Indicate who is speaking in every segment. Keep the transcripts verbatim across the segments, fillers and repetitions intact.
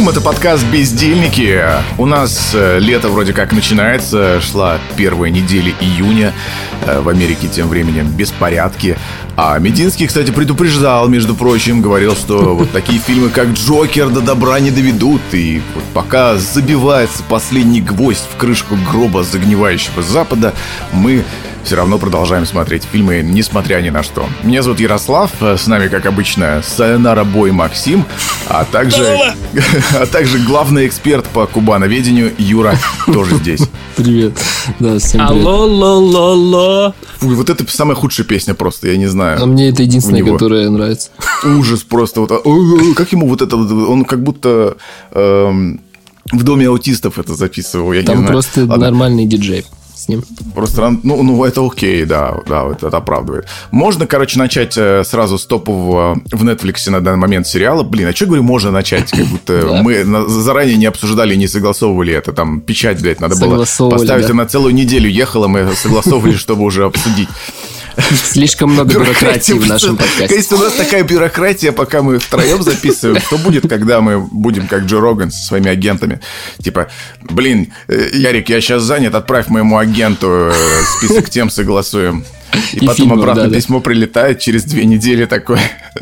Speaker 1: алейкум, это подкаст «Бездельники». У нас э, лето вроде как начинается, шла первая неделя июня. Э, в Америке тем временем беспорядки. А Мединский, кстати, предупреждал, между прочим, говорил, что вот такие фильмы, как «Джокер», до добра не доведут. И вот пока забивается последний гвоздь в крышку гроба загнивающего Запада, мы все равно продолжаем смотреть фильмы, несмотря ни на что. Меня зовут Ярослав, с нами, как обычно, Сайонара Бой Максим, а также, а также главный эксперт по кубановедению Юра тоже здесь.
Speaker 2: Привет. Да, всем привет.
Speaker 3: Алло, ло, ло, ло.
Speaker 1: Вот это самая худшая песня просто, я не знаю.
Speaker 2: А мне это единственная, которая нравится.
Speaker 1: Ужас просто. Вот, как ему вот это, он как будто эм, в доме аутистов это записывал, я
Speaker 2: Там
Speaker 1: не знаю.
Speaker 2: просто Ладно. Нормальный диджей. С ним.
Speaker 1: Просто, ну, ну, это окей, да, да, это, это оправдывает. Можно, короче, начать э, сразу с топового в Netflix на данный момент сериала. Блин, а что, говорю, можно начать? Как будто мы заранее не обсуждали, не согласовывали это. Там печать, блядь, надо было поставить. Она целую неделю ехала, мы согласовывали, чтобы уже обсудить.
Speaker 2: Слишком много бюрократии в нашем подкасте.
Speaker 1: Если у нас такая бюрократия, пока мы втроем записываем, что будет, когда мы будем как Джо Роган со своими агентами? Типа, блин, Ярик, я сейчас занят, отправь моему агенту список тем, согласуем. И, и потом фильмов, обратно да, письмо да. прилетает через две недели такое.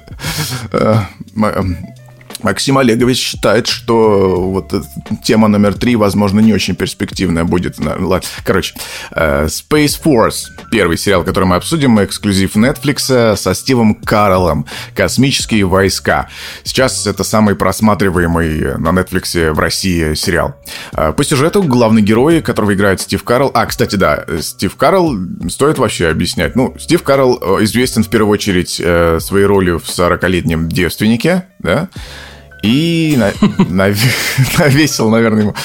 Speaker 1: Максим Олегович считает, что вот тема номер три, возможно, не очень перспективная будет. Короче, Space Force, первый сериал, который мы обсудим, эксклюзив Netflix со Стивом Кареллом, «Космические войска». Сейчас это самый просматриваемый на Netflix в России сериал. По сюжету главный герой, которого играет Стив Карелл... А, кстати, да, Стив Карелл стоит вообще объяснять. Ну, Стив Карелл известен в первую очередь своей ролью в «сорокалетнем девственнике», да, и навесил, наверное, ему.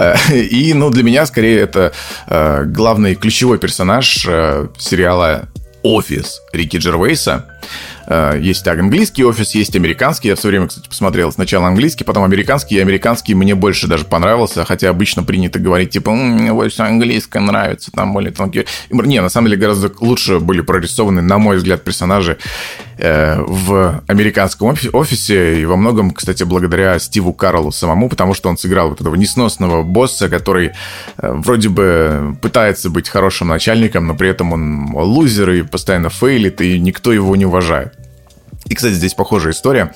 Speaker 1: И, ну, для меня, скорее, это главный ключевой персонаж сериала «Офис» Рики Джервейса. Есть английский «Офис», есть американский. Я все время, кстати, посмотрел сначала английский, потом американский. И американский мне больше даже понравился. Хотя обычно принято говорить, типа, мне больше английское нравится, там более тонкие. Не, на самом деле, гораздо лучше были прорисованы, на мой взгляд, персонажи э, в американском «Офисе». И во многом, кстати, благодаря Стиву Кареллу самому, потому что он сыграл вот этого несносного босса, который э, вроде бы пытается быть хорошим начальником, но при этом он лузер и постоянно фейлит, и никто его не уважает. И, кстати, здесь похожая история.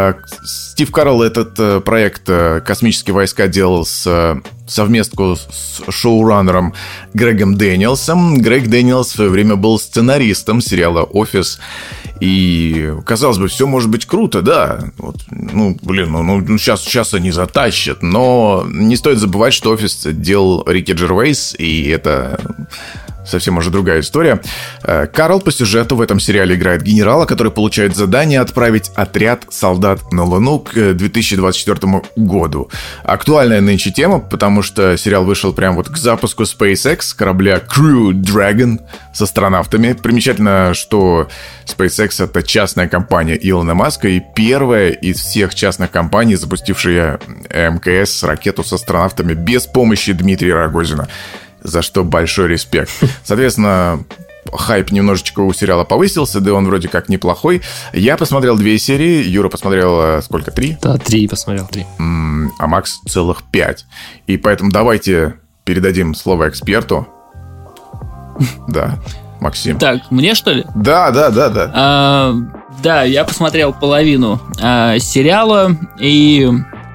Speaker 1: Стив Карелл этот проект «Космические войска» делал с совместку с шоураннером Грегом Дэниелсом. Грег Дэниелс в свое время был сценаристом сериала «Офис». И, казалось бы, все может быть круто, да. Вот, ну, блин, ну, ну сейчас, сейчас они затащат. Но не стоит забывать, что «Офис» делал Рики Джервейс, и это... совсем уже другая история. Карл по сюжету в этом сериале играет генерала, который получает задание отправить отряд солдат на Луну к две тысячи двадцать четвёртому году. Актуальная нынче тема, потому что сериал вышел прямо вот к запуску SpaceX, корабля Crew Dragon с астронавтами. Примечательно, что SpaceX — это частная компания Илона Маска и первая из всех частных компаний, запустившая МКС, ракету с астронавтами без помощи Дмитрия Рогозина. За что большой респект. Соответственно, хайп немножечко у сериала повысился, да и он вроде как неплохой. Я посмотрел две серии, Юра посмотрел сколько, три?
Speaker 2: Да, три посмотрел, три.
Speaker 1: А Макс целых пять. И поэтому давайте передадим слово эксперту. Да, Максим.
Speaker 3: Так, мне что ли?
Speaker 1: Да, да, да, да.
Speaker 3: А, да, я посмотрел половину а, сериала, и...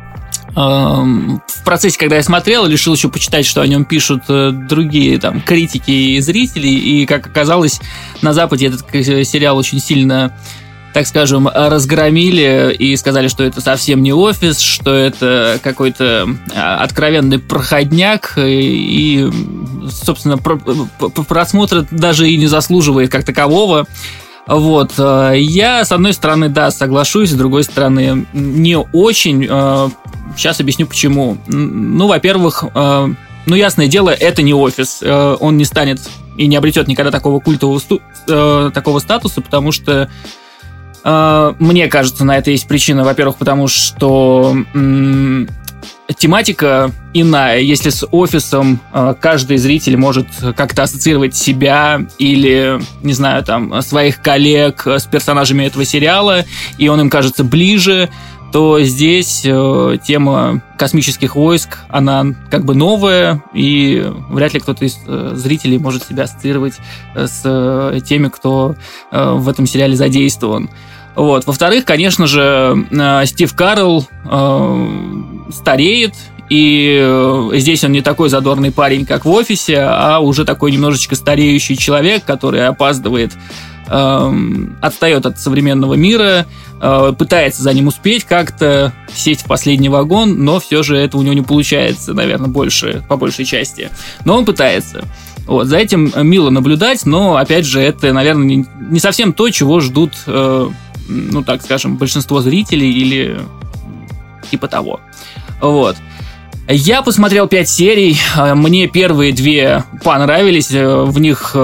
Speaker 3: в процессе, когда я смотрел, решил еще почитать, что о нем пишут другие там критики и зрители, и, как оказалось, на Западе этот сериал очень сильно, так скажем, разгромили и сказали, что это совсем не «Офис», что это какой-то откровенный проходняк, и, собственно, просмотра даже и не заслуживает как такового. Вот, я, с одной стороны, да, соглашусь, с другой стороны, не очень. Сейчас объясню, почему. Ну, во-первых, ну, ясное дело, это не «Офис». Он не станет и не обретет никогда такого культового такого статуса, потому что, мне кажется, на это есть причина. Во-первых, потому что тематика иная. Если с «Офисом» каждый зритель может как-то ассоциировать себя или, не знаю, там, своих коллег с персонажами этого сериала, и он им кажется ближе, то здесь э, тема космических войск, она как бы новая, и вряд ли кто-то из э, зрителей может себя ассоциировать с э, теми, кто э, в этом сериале задействован. Вот. Во-вторых, конечно же, э, Стив Карелл э, стареет, и э, здесь он не такой задорный парень, как в «Офисе», а уже такой немножечко стареющий человек, который опаздывает, э, отстает от современного мира, э, пытается за ним успеть как-то, сесть в последний вагон, но все же это у него не получается, наверное, больше, по большей части. Но он пытается. Вот, за этим мило наблюдать, но, опять же, это, наверное, не, не совсем то, чего ждут, э, ну, так скажем, большинство зрителей или типа того. Вот. Я посмотрел пять серий, мне первые две понравились, в них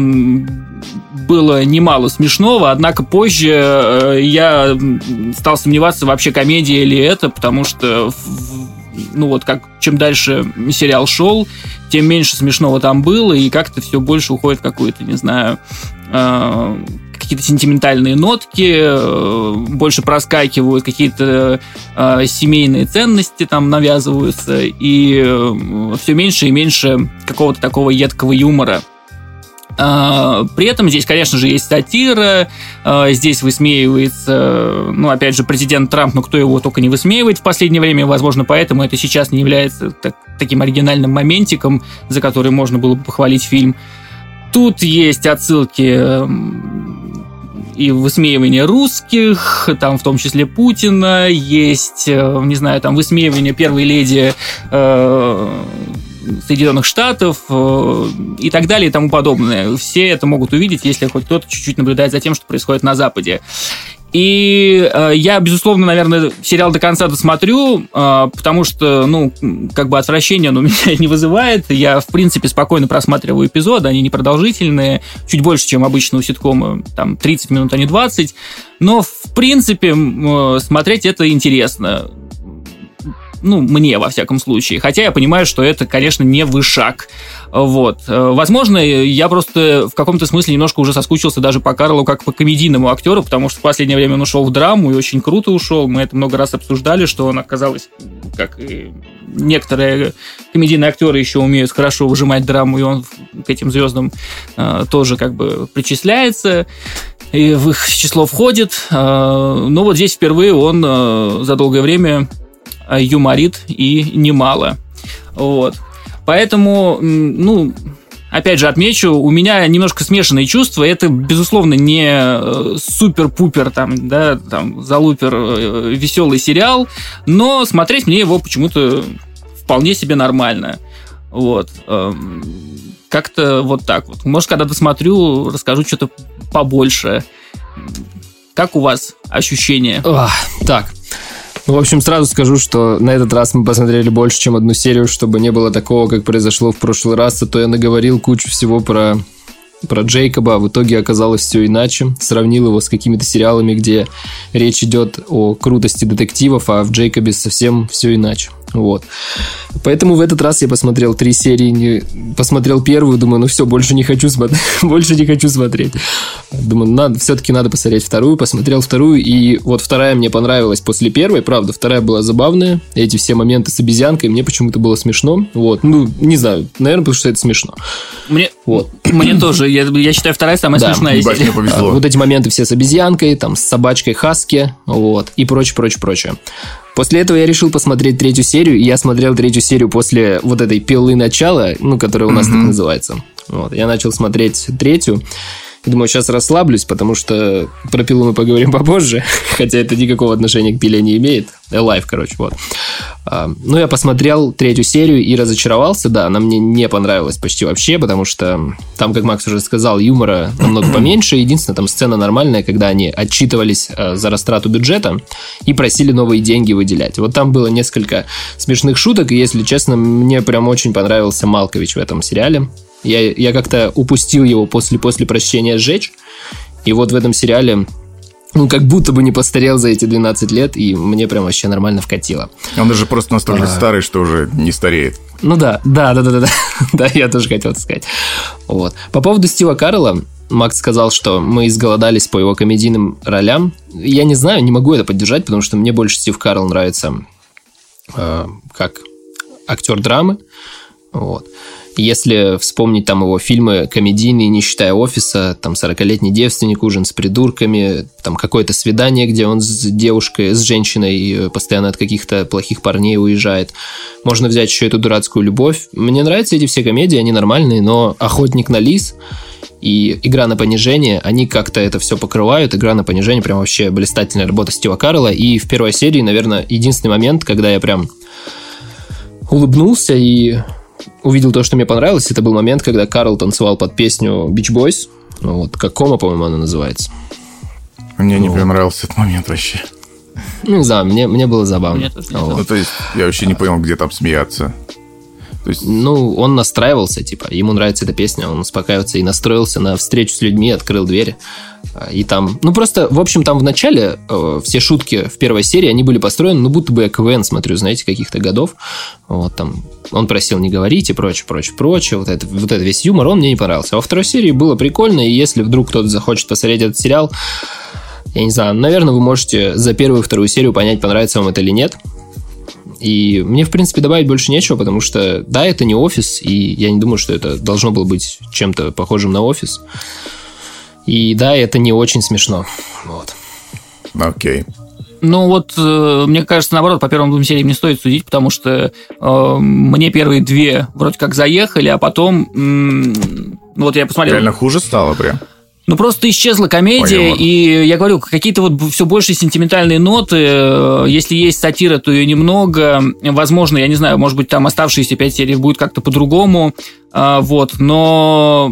Speaker 3: было немало смешного, однако позже я стал сомневаться, вообще комедия ли это, потому что, ну вот, как чем дальше сериал шел, тем меньше смешного там было, и как-то все больше уходит в какую-то, не знаю, какие-то сентиментальные нотки, больше проскакивают, какие-то э, семейные ценности там навязываются, и э, все меньше и меньше какого-то такого едкого юмора. Э, при этом здесь, конечно же, есть сатира, э, здесь высмеивается, ну, опять же, президент Трамп, но кто его только не высмеивает в последнее время, возможно, поэтому это сейчас не является так, таким оригинальным моментиком, за который можно было бы похвалить фильм. Тут есть отсылки и высмеивание русских, там в том числе Путина, есть, не знаю, там высмеивание первой леди э, Соединенных Штатов э, и так далее и тому подобное. Все это могут увидеть, если хоть кто-то чуть-чуть наблюдает за тем, что происходит на Западе. И э, я, безусловно, наверное, сериал до конца досмотрю, э, потому что, ну, как бы отвращения он у меня не вызывает. Я, в принципе, спокойно просматриваю эпизоды, они непродолжительные, чуть больше, чем обычно у ситкома, там, тридцать минут, а не двадцать. Но, в принципе, э, смотреть это интересно. Ну, мне, во всяком случае. Хотя я понимаю, что это, конечно, не вышаг. Вот. Возможно, я просто в каком-то смысле немножко уже соскучился даже по Карлу как по комедийному актеру, потому что в последнее время он ушел в драму и очень круто ушел. Мы это много раз обсуждали, что он, оказалось, как и некоторые комедийные актеры еще умеют хорошо выжимать драму, и он к этим звездам э, тоже как бы причисляется и в их число входит. Э, но вот здесь впервые он э, за долгое время юморит и немало. Вот. Поэтому, ну, опять же отмечу, у меня немножко смешанные чувства. Это, безусловно, не супер-пупер, там, да, там, залупер веселый сериал, но смотреть мне его почему-то вполне себе нормально. Вот. Как-то вот так вот. Может, когда досмотрю, расскажу что-то побольше. Как у вас ощущения?
Speaker 2: Ох, так. Ну, в общем, сразу скажу, что на этот раз мы посмотрели больше, чем одну серию, чтобы не было такого, как произошло в прошлый раз, а то я наговорил кучу всего про, про Джейкоба, а в итоге оказалось все иначе. Сравнил его с какими-то сериалами, где речь идет о крутости детективов, а в Джейкобе совсем все иначе. Вот. Поэтому в этот раз я посмотрел три серии, не... посмотрел первую, думаю, ну все, больше не хочу смотреть, больше не хочу смотреть. Думаю, надо, все-таки надо посмотреть вторую, посмотрел вторую, и вот вторая мне понравилась после первой, правда, вторая была забавная, эти все моменты с обезьянкой, мне почему-то было смешно, вот, ну, не знаю, наверное, потому что это смешно.
Speaker 3: Мне, вот. Мне тоже, я, я считаю, вторая самая да, смешная серия.
Speaker 2: А, вот эти моменты все с обезьянкой, там, с собачкой Хаски, вот, и прочее, прочее, прочее. После этого я решил посмотреть третью серию, и я смотрел третью серию после вот этой пилы начала, ну, которая у нас mm-hmm. так называется. Вот, я начал смотреть третью, и думаю, сейчас расслаблюсь, потому что про пилу мы поговорим попозже, хотя это никакого отношения к пиле не имеет. Лайв, короче, вот. А, ну, я посмотрел третью серию и разочаровался, да, она мне не понравилась почти вообще, потому что там, как Макс уже сказал, юмора намного поменьше. Единственное, там сцена нормальная, когда они отчитывались а, за растрату бюджета и просили новые деньги выделять. Вот там было несколько смешных шуток, и, если честно, мне прям очень понравился Малкович в этом сериале. Я, я как-то упустил его после, после прощения «Сжечь», и вот в этом сериале ну, как будто бы не постарел за эти двенадцать лет, и мне прям вообще нормально вкатило.
Speaker 1: Он даже просто настолько а... старый, что уже не стареет.
Speaker 2: Ну да, да, да, да, да, да, да, я тоже хотел это сказать. Вот. По поводу Стива Карелла, Макс сказал, что мы изголодались по его комедийным ролям. Я не знаю, не могу это поддержать, потому что мне больше Стив Карелл нравится э, как актер драмы. Вот. Если вспомнить там его фильмы комедийные, не считая «Офиса», там «сорокалетний девственник», «Ужин с придурками», там «Какое-то свидание», где он с девушкой, с женщиной постоянно от каких-то плохих парней уезжает. Можно взять еще эту «Дурацкую любовь». Мне нравятся эти все комедии, они нормальные, но «Охотник на лис» и «Игра на понижение», они как-то это все покрывают. «Игра на понижение» прям вообще блистательная работа Стива Карелла. И в первой серии, наверное, единственный момент, когда я прям улыбнулся и увидел то, что мне понравилось, это был момент, когда Карл танцевал под песню Beach Boys. Вот, как кома, по-моему, она называется.
Speaker 1: Мне не понравился этот момент вообще.
Speaker 2: Ну, не знаю, мне, мне было забавно.
Speaker 1: Вот. Ну, то есть, я вообще не понял, где там смеяться.
Speaker 2: То есть... Ну, он настраивался, типа, ему нравится эта песня, он успокаивается и настроился на встречу с людьми, открыл двери. И там, ну, просто, в общем, там в начале э, все шутки в первой серии, они были построены, ну, будто бы я КВН смотрю, знаете, каких-то годов. Вот там он просил не говорить и прочее, прочее, прочее. Вот это, вот это весь юмор, он мне не понравился. А во второй серии было прикольно, и если вдруг кто-то захочет посмотреть этот сериал, я не знаю, наверное, вы можете за первую и вторую серию понять, понравится вам это или нет. И мне, в принципе, добавить больше нечего, потому что, да, это не «Офис», и я не думаю, что это должно было быть чем-то похожим на «Офис». И да, это не очень смешно. Вот.
Speaker 1: Окей. Okay.
Speaker 3: Ну вот, э, мне кажется, наоборот, по первым двум сериям не стоит судить, потому что э, мне первые две вроде как заехали, а потом, м- ну вот я посмотрел...
Speaker 1: Реально хуже стало прям?
Speaker 3: Ну, просто исчезла комедия, и я говорю, какие-то вот все больше сентиментальные ноты. Если есть сатира, то ее немного. Возможно, я не знаю, может быть, там оставшиеся пять серий будет как-то по-другому. Вот, но...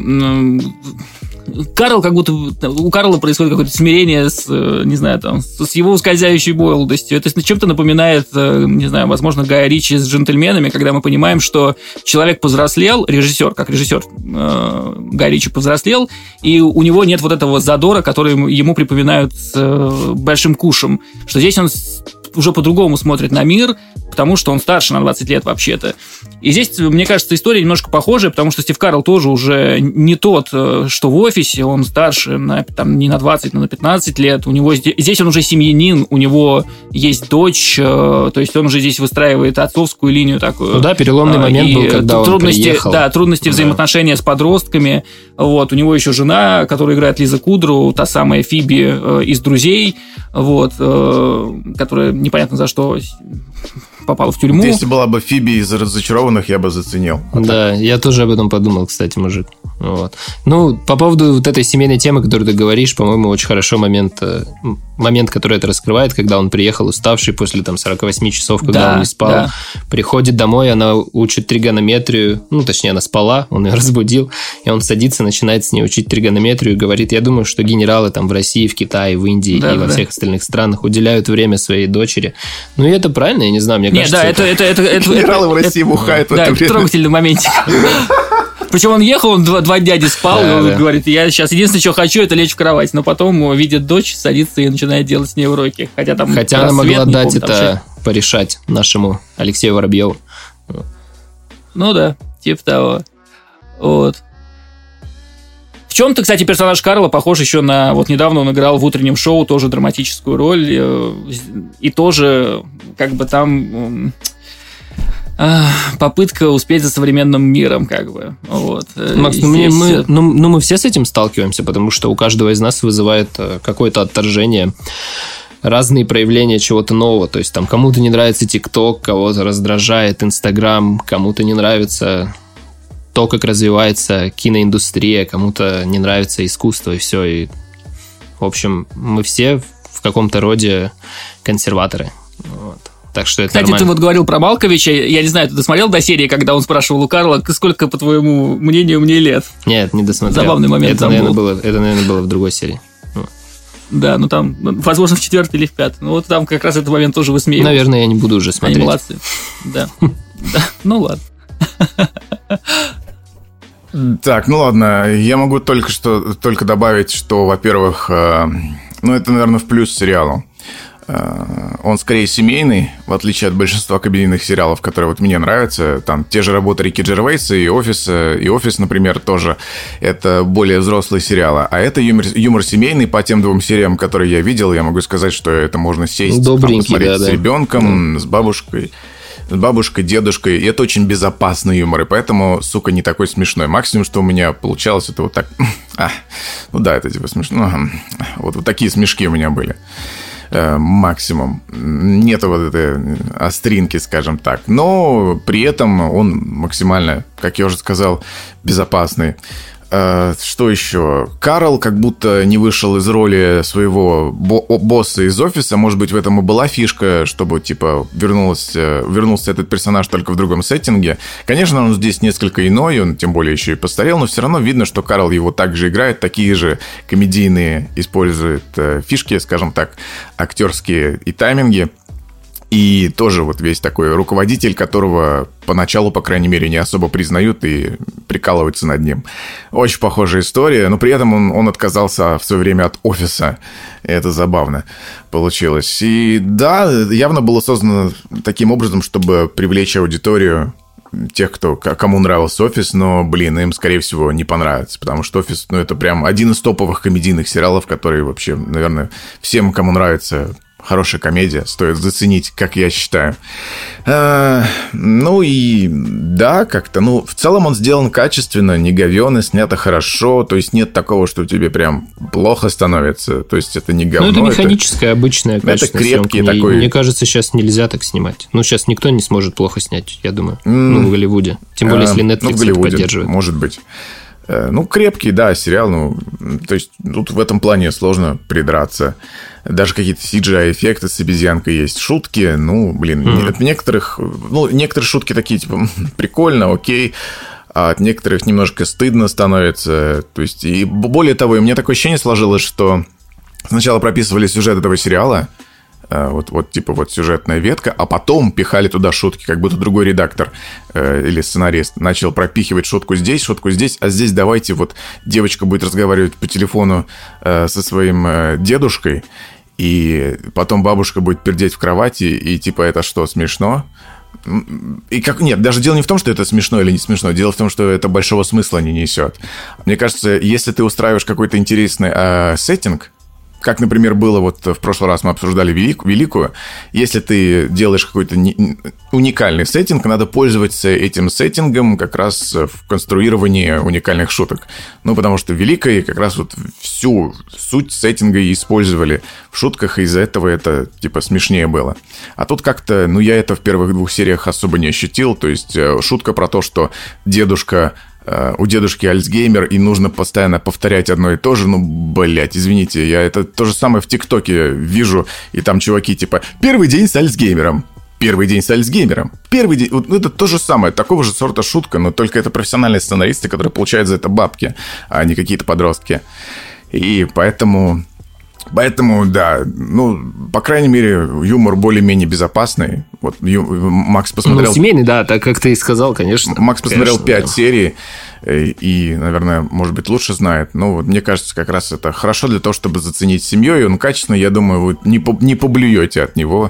Speaker 3: Карл как будто... У Карла происходит какое-то смирение с, не знаю, там, с его ускользающей молодостью. Это чем-то напоминает, не знаю, возможно, Гая Ричи с «Джентльменами», когда мы понимаем, что человек повзрослел, режиссер, как режиссер э, Гай Ричи повзрослел, и у него нет вот этого задора, который ему припоминают с э, «Большим кушем». Что здесь он уже по-другому смотрит на мир, потому что он старше на двадцать лет вообще-то. И здесь, мне кажется, история немножко похожая, потому что Стив Карелл тоже уже не тот, что в «Офисе», он старше на, там, не на двадцать, но на пятнадцать лет. У него здесь, здесь он уже семьянин, у него есть дочь, то есть он уже здесь выстраивает отцовскую линию такую.
Speaker 2: Ну да, переломный момент и был, когда
Speaker 3: трудности,
Speaker 2: он приехал.
Speaker 3: Да, трудности да. взаимоотношения с подростками. Вот, у него еще жена, которая играет Лиза Кудру, та самая Фиби из «Друзей», вот, которая непонятно за что попала в тюрьму.
Speaker 1: Вот если была бы Фиби из «Разочарованных», я бы заценил.
Speaker 2: Вот да, так. Я тоже об этом подумал, кстати, мужик. Вот. Ну, по поводу вот этой семейной темы, которую ты говоришь, по-моему, очень хорошо момент, момент, который это раскрывает, когда он приехал уставший после там сорок восемь часов, когда да, он не спал, да. приходит домой, она учит тригонометрию, ну, точнее, она спала, он ее разбудил, и он садится, начинает с ней учить тригонометрию и говорит, я думаю, что генералы там в России, в Китае, в Индии да, и да. во всех остальных странах уделяют время своей дочери. Ну, и это правильно, я не знаю, мне
Speaker 3: Нет,
Speaker 2: кажется...
Speaker 3: Нет, да, это... это, это, это
Speaker 1: генералы
Speaker 3: это,
Speaker 1: в России бухают в
Speaker 3: да,
Speaker 1: это
Speaker 3: время.
Speaker 1: Да,
Speaker 3: трогательный моментик. Причем он ехал, он два, два дяди спал, да, и он да. говорит, я сейчас единственное, что хочу, это лечь в кровать. Но потом видит дочь, садится и начинает делать с ней уроки. Хотя там
Speaker 2: Хотя она могла дать помню, это шесть... порешать нашему Алексею Воробьеву.
Speaker 3: Ну да, типа того. Вот. В чем-то, кстати, персонаж Карла похож еще на... Вот недавно он играл в «Утреннем шоу» тоже драматическую роль. И тоже как бы там... попытка успеть за современным миром, как бы. Вот.
Speaker 2: Макс, ну, здесь... мы, ну, ну мы все с этим сталкиваемся, потому что у каждого из нас вызывает какое-то отторжение, разные проявления чего-то нового. То есть там кому-то не нравится ТикТок, кого-то раздражает Инстаграм, кому-то не нравится то, как развивается киноиндустрия, кому-то не нравится искусство и все. И, в общем, мы все в каком-то роде консерваторы. Вот. Так что это
Speaker 3: Кстати,
Speaker 2: нормально.
Speaker 3: Ты вот говорил про Малковича. Я не знаю, ты досмотрел до серии, когда он спрашивал у Карла, сколько, по твоему мнению, мне лет?
Speaker 2: Нет, не досмотрел.
Speaker 3: Забавный момент.
Speaker 2: Это, наверное, было, это, наверное, было в другой серии.
Speaker 3: Да, ну там, возможно, в четвертой или в пятой. Ну вот там как раз этот момент тоже высмеивал.
Speaker 2: Наверное, я не буду уже смотреть.
Speaker 3: Они молодцы. Да. Ну ладно.
Speaker 1: Так, ну ладно. Я могу только что только добавить, что, во-первых, Ну, это, наверное, в плюс сериалу. Он скорее семейный, в отличие от большинства комедийных сериалов, которые вот мне нравятся. Там те же работы Рики Джервейса и «Офиса», и «Офис», например, тоже. Это более взрослые сериалы. А это юмор, юмор семейный. По тем двум сериям, которые я видел, я могу сказать, что это можно сесть, там, посмотреть да, с да. ребенком, да. с бабушкой. С бабушкой, дедушкой. И это очень безопасный юмор. И поэтому, сука, не такой смешной. Максимум, что у меня получалось, это вот так... А, ну да, это типа смешно. Вот, вот такие смешки у меня были. Максимум. Нету вот этой остринки, скажем так. Но при этом он максимально, как я уже сказал, безопасный. Что еще? Карл как будто не вышел из роли своего бо- босса из «Офиса». Может быть, в этом и была фишка, чтобы, типа, вернулся, вернулся этот персонаж только в другом сеттинге. Конечно, он здесь несколько иной, он тем более еще и постарел, но все равно видно, что Карл его также играет, такие же комедийные использует фишки, скажем так, актерские и тайминги. И тоже вот весь такой руководитель, которого поначалу, по крайней мере, не особо признают и прикалываются над ним. Очень похожая история, но при этом он, он отказался в свое время от «Офиса». Это забавно получилось. И да, явно было создано таким образом, чтобы привлечь аудиторию тех, кто, кому нравился «Офис», но, блин, им, скорее всего, не понравится, потому что «Офис», ну, это прям один из топовых комедийных сериалов, который вообще, наверное, всем, кому нравится... Хорошая комедия, стоит заценить, как я считаю. А, ну и да, как-то, ну, в целом он сделан качественно, не говёно, снято хорошо, то есть нет такого, что тебе прям плохо становится, то есть это не говно.
Speaker 2: Ну, это механическое, это, обычное качество.
Speaker 1: Это крепкий
Speaker 2: съемки.
Speaker 1: такой...
Speaker 2: Мне кажется, сейчас нельзя так снимать. Ну, сейчас никто не сможет плохо снять, я думаю, mm. ну, в Голливуде. Тем более, а, если Netflix ну, в Голливуде, это поддерживает.
Speaker 1: Может быть. Ну, крепкий, да, сериал, ну, то есть тут в этом плане сложно придраться. Даже какие-то си джи ай-эффекты с обезьянкой есть. Шутки, ну, блин, mm-hmm. от некоторых... Ну, некоторые шутки такие, типа, прикольно, окей, а от некоторых немножко стыдно становится. То есть, и более того, у меня такое ощущение сложилось, что сначала прописывали сюжет этого сериала, Вот, вот типа вот сюжетная ветка, а потом пихали туда шутки, как будто другой редактор э, или сценарист начал пропихивать шутку здесь, шутку здесь, а здесь давайте вот девочка будет разговаривать по телефону э, со своим э, дедушкой, и потом бабушка будет пердеть в кровати, и типа это что, смешно? И как... Нет, даже дело не в том, что это смешно или не смешно. Дело в том, что это большого смысла не несет. Мне кажется, если ты устраиваешь какой-то интересный э, сеттинг, как, например, было вот в прошлый раз мы обсуждали велик, Великую, если ты делаешь какой-то не, уникальный сеттинг, надо пользоваться этим сеттингом как раз в конструировании уникальных шуток. Ну, потому что в Великой как раз вот всю суть сеттинга использовали в шутках, и из-за этого это, типа, смешнее было. А тут как-то, ну, я это в первых двух сериях особо не ощутил, то есть шутка про то, что дедушка... У дедушки Альцгеймер, и нужно постоянно повторять одно и то же. Ну, блядь, извините, я это то же самое в ТикТоке вижу, и там чуваки типа «Первый день с Альцгеймером». Первый день с Альцгеймером. Первый день... Вот, ну, это то же самое, такого же сорта шутка, но только это профессиональные сценаристы, которые получают за это бабки, а не какие-то подростки. И поэтому... Поэтому, да, ну, по крайней мере, юмор более-менее безопасный. Вот ю... Макс посмотрел...
Speaker 2: Ну, семейный, да, так как ты и сказал, конечно.
Speaker 1: Макс посмотрел
Speaker 2: конечно,
Speaker 1: пять
Speaker 2: да.
Speaker 1: серий и, наверное, может быть, лучше знает. Но вот мне кажется, как раз это хорошо для того, чтобы заценить семьей. Он качественно, я думаю, вы не, по... не поблюете от него.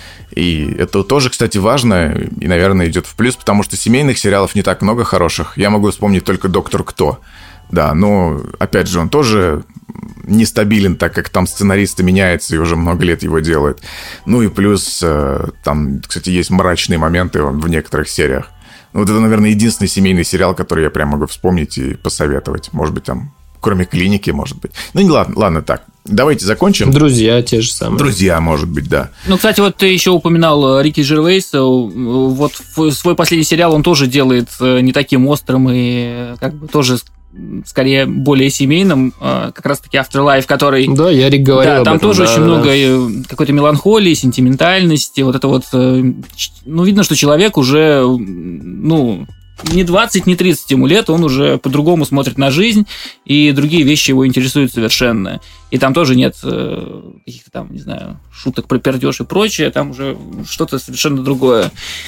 Speaker 1: И это тоже, кстати, важно и, наверное, идет в плюс, потому что семейных сериалов не так много хороших. Я могу вспомнить только «Доктор Кто». Да, но, опять же, он тоже нестабилен, так как там сценаристы меняются и уже много лет его делают. Ну и плюс там, кстати, есть мрачные моменты в некоторых сериях. Вот это, наверное, единственный семейный сериал, который я прям могу вспомнить и посоветовать. Может быть, там, кроме «Клиники», может быть. Ну, не ладно, ладно так. Давайте закончим.
Speaker 2: «Друзья» те же самые.
Speaker 1: «Друзья», может быть, да.
Speaker 3: Ну, кстати, вот ты еще упоминал Рики Джервейса. Вот свой последний сериал он тоже делает не таким острым и как бы тоже... скорее более семейным, как раз-таки Afterlife, который...
Speaker 2: Да, Ярик говорил
Speaker 3: да,
Speaker 2: об
Speaker 3: там
Speaker 2: этом,
Speaker 3: тоже
Speaker 2: да,
Speaker 3: очень
Speaker 2: да.
Speaker 3: много какой-то меланхолии, сентиментальности, вот это вот... Ну, видно, что человек уже, ну, не двадцать, не тридцать ему лет, он уже по-другому смотрит на жизнь, и другие вещи его интересуют совершенно. И там тоже нет каких-то там, не знаю, шуток про пердеж и прочее, там уже что-то совершенно другое.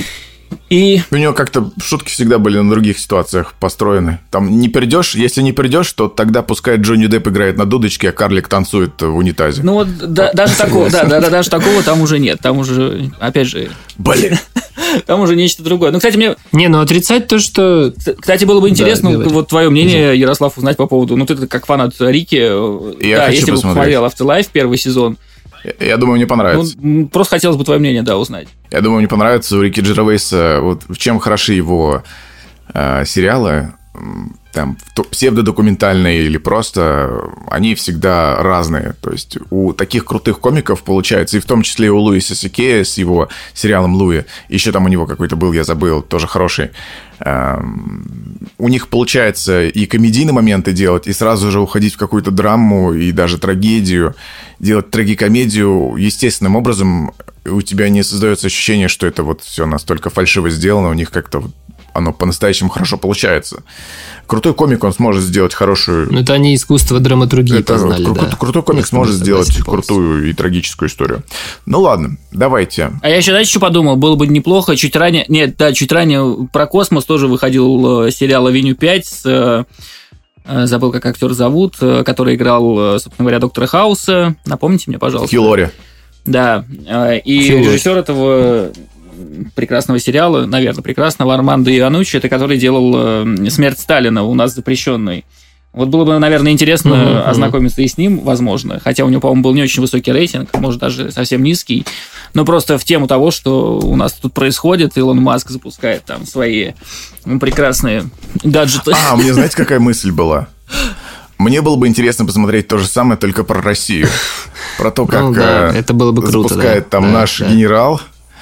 Speaker 3: И...
Speaker 1: У него как-то шутки всегда были на других ситуациях построены. Там не придешь, если не придешь, то тогда пускай Джонни Депп играет на дудочке, а карлик танцует в унитазе.
Speaker 3: Ну вот да, даже такого, да, да, да, даже такого там уже нет. Там уже, опять же...
Speaker 1: Блин!
Speaker 3: Там уже нечто другое. Ну, кстати, мне...
Speaker 2: Не, ну отрицать то, что...
Speaker 3: Кстати, было бы интересно,
Speaker 2: да,
Speaker 3: вот твое мнение, Ярослав, узнать по поводу... Ну, ты как фанат Рики,
Speaker 1: Я
Speaker 3: да,
Speaker 1: хочу
Speaker 3: если бы
Speaker 1: посмотреть.
Speaker 3: посмотрел Afterlife первый сезон,
Speaker 1: Я думаю, мне понравится.
Speaker 3: ну, просто хотелось бы твое мнение, да, узнать.
Speaker 1: Я думаю, мне понравится у Рики Джервейса, вот в чем хороши его э, сериалы, там, псевдодокументальные или просто, они всегда разные. То есть у таких крутых комиков получается, и в том числе у Луиса Си Кея с его сериалом «Луи», еще там у него какой-то был, я забыл, тоже хороший. Э, у них получается и комедийные моменты делать, и сразу же уходить в какую-то драму и даже трагедию, делать трагикомедию естественным образом. У тебя не создается ощущение, что это вот все настолько фальшиво сделано, у них как-то оно по-настоящему хорошо получается. Крутой комик, он сможет сделать хорошую...
Speaker 2: Ну, это они искусство драматургии
Speaker 1: это,
Speaker 2: познали,
Speaker 1: кру-
Speaker 2: да.
Speaker 1: Крутой комик
Speaker 2: Я
Speaker 1: сможет сделать
Speaker 2: полностью.
Speaker 1: крутую и трагическую историю. Ну, ладно, давайте.
Speaker 3: А я еще, знаете, что подумал? Было бы неплохо чуть ранее... Нет, да, чуть ранее про космос тоже выходил сериал «Авеню пять» с... Забыл, как актер зовут, который играл, собственно говоря, доктора Хауса. Напомните мне, пожалуйста.
Speaker 1: Хью Лори.
Speaker 3: Да, и
Speaker 2: Хью Лори.
Speaker 3: режиссер этого прекрасного сериала, наверное, прекрасного, Армандо Ианнуччи, это который делал «Смерть Сталина», у нас запрещенный. Вот было бы, наверное, интересно
Speaker 2: Mm-hmm.
Speaker 3: ознакомиться и с ним, возможно. Хотя у него, по-моему, был не очень высокий рейтинг, может, даже совсем низкий. Но просто в тему того, что у нас тут происходит, Илон Маск запускает там свои прекрасные гаджеты.
Speaker 1: А, мне знаете, какая мысль была? Мне было бы интересно посмотреть то же самое, только про Россию. Про то, как
Speaker 2: Ну да, это было бы круто,
Speaker 1: запускает
Speaker 2: да.
Speaker 1: там
Speaker 2: Да,
Speaker 1: наш
Speaker 2: да.
Speaker 1: генерал.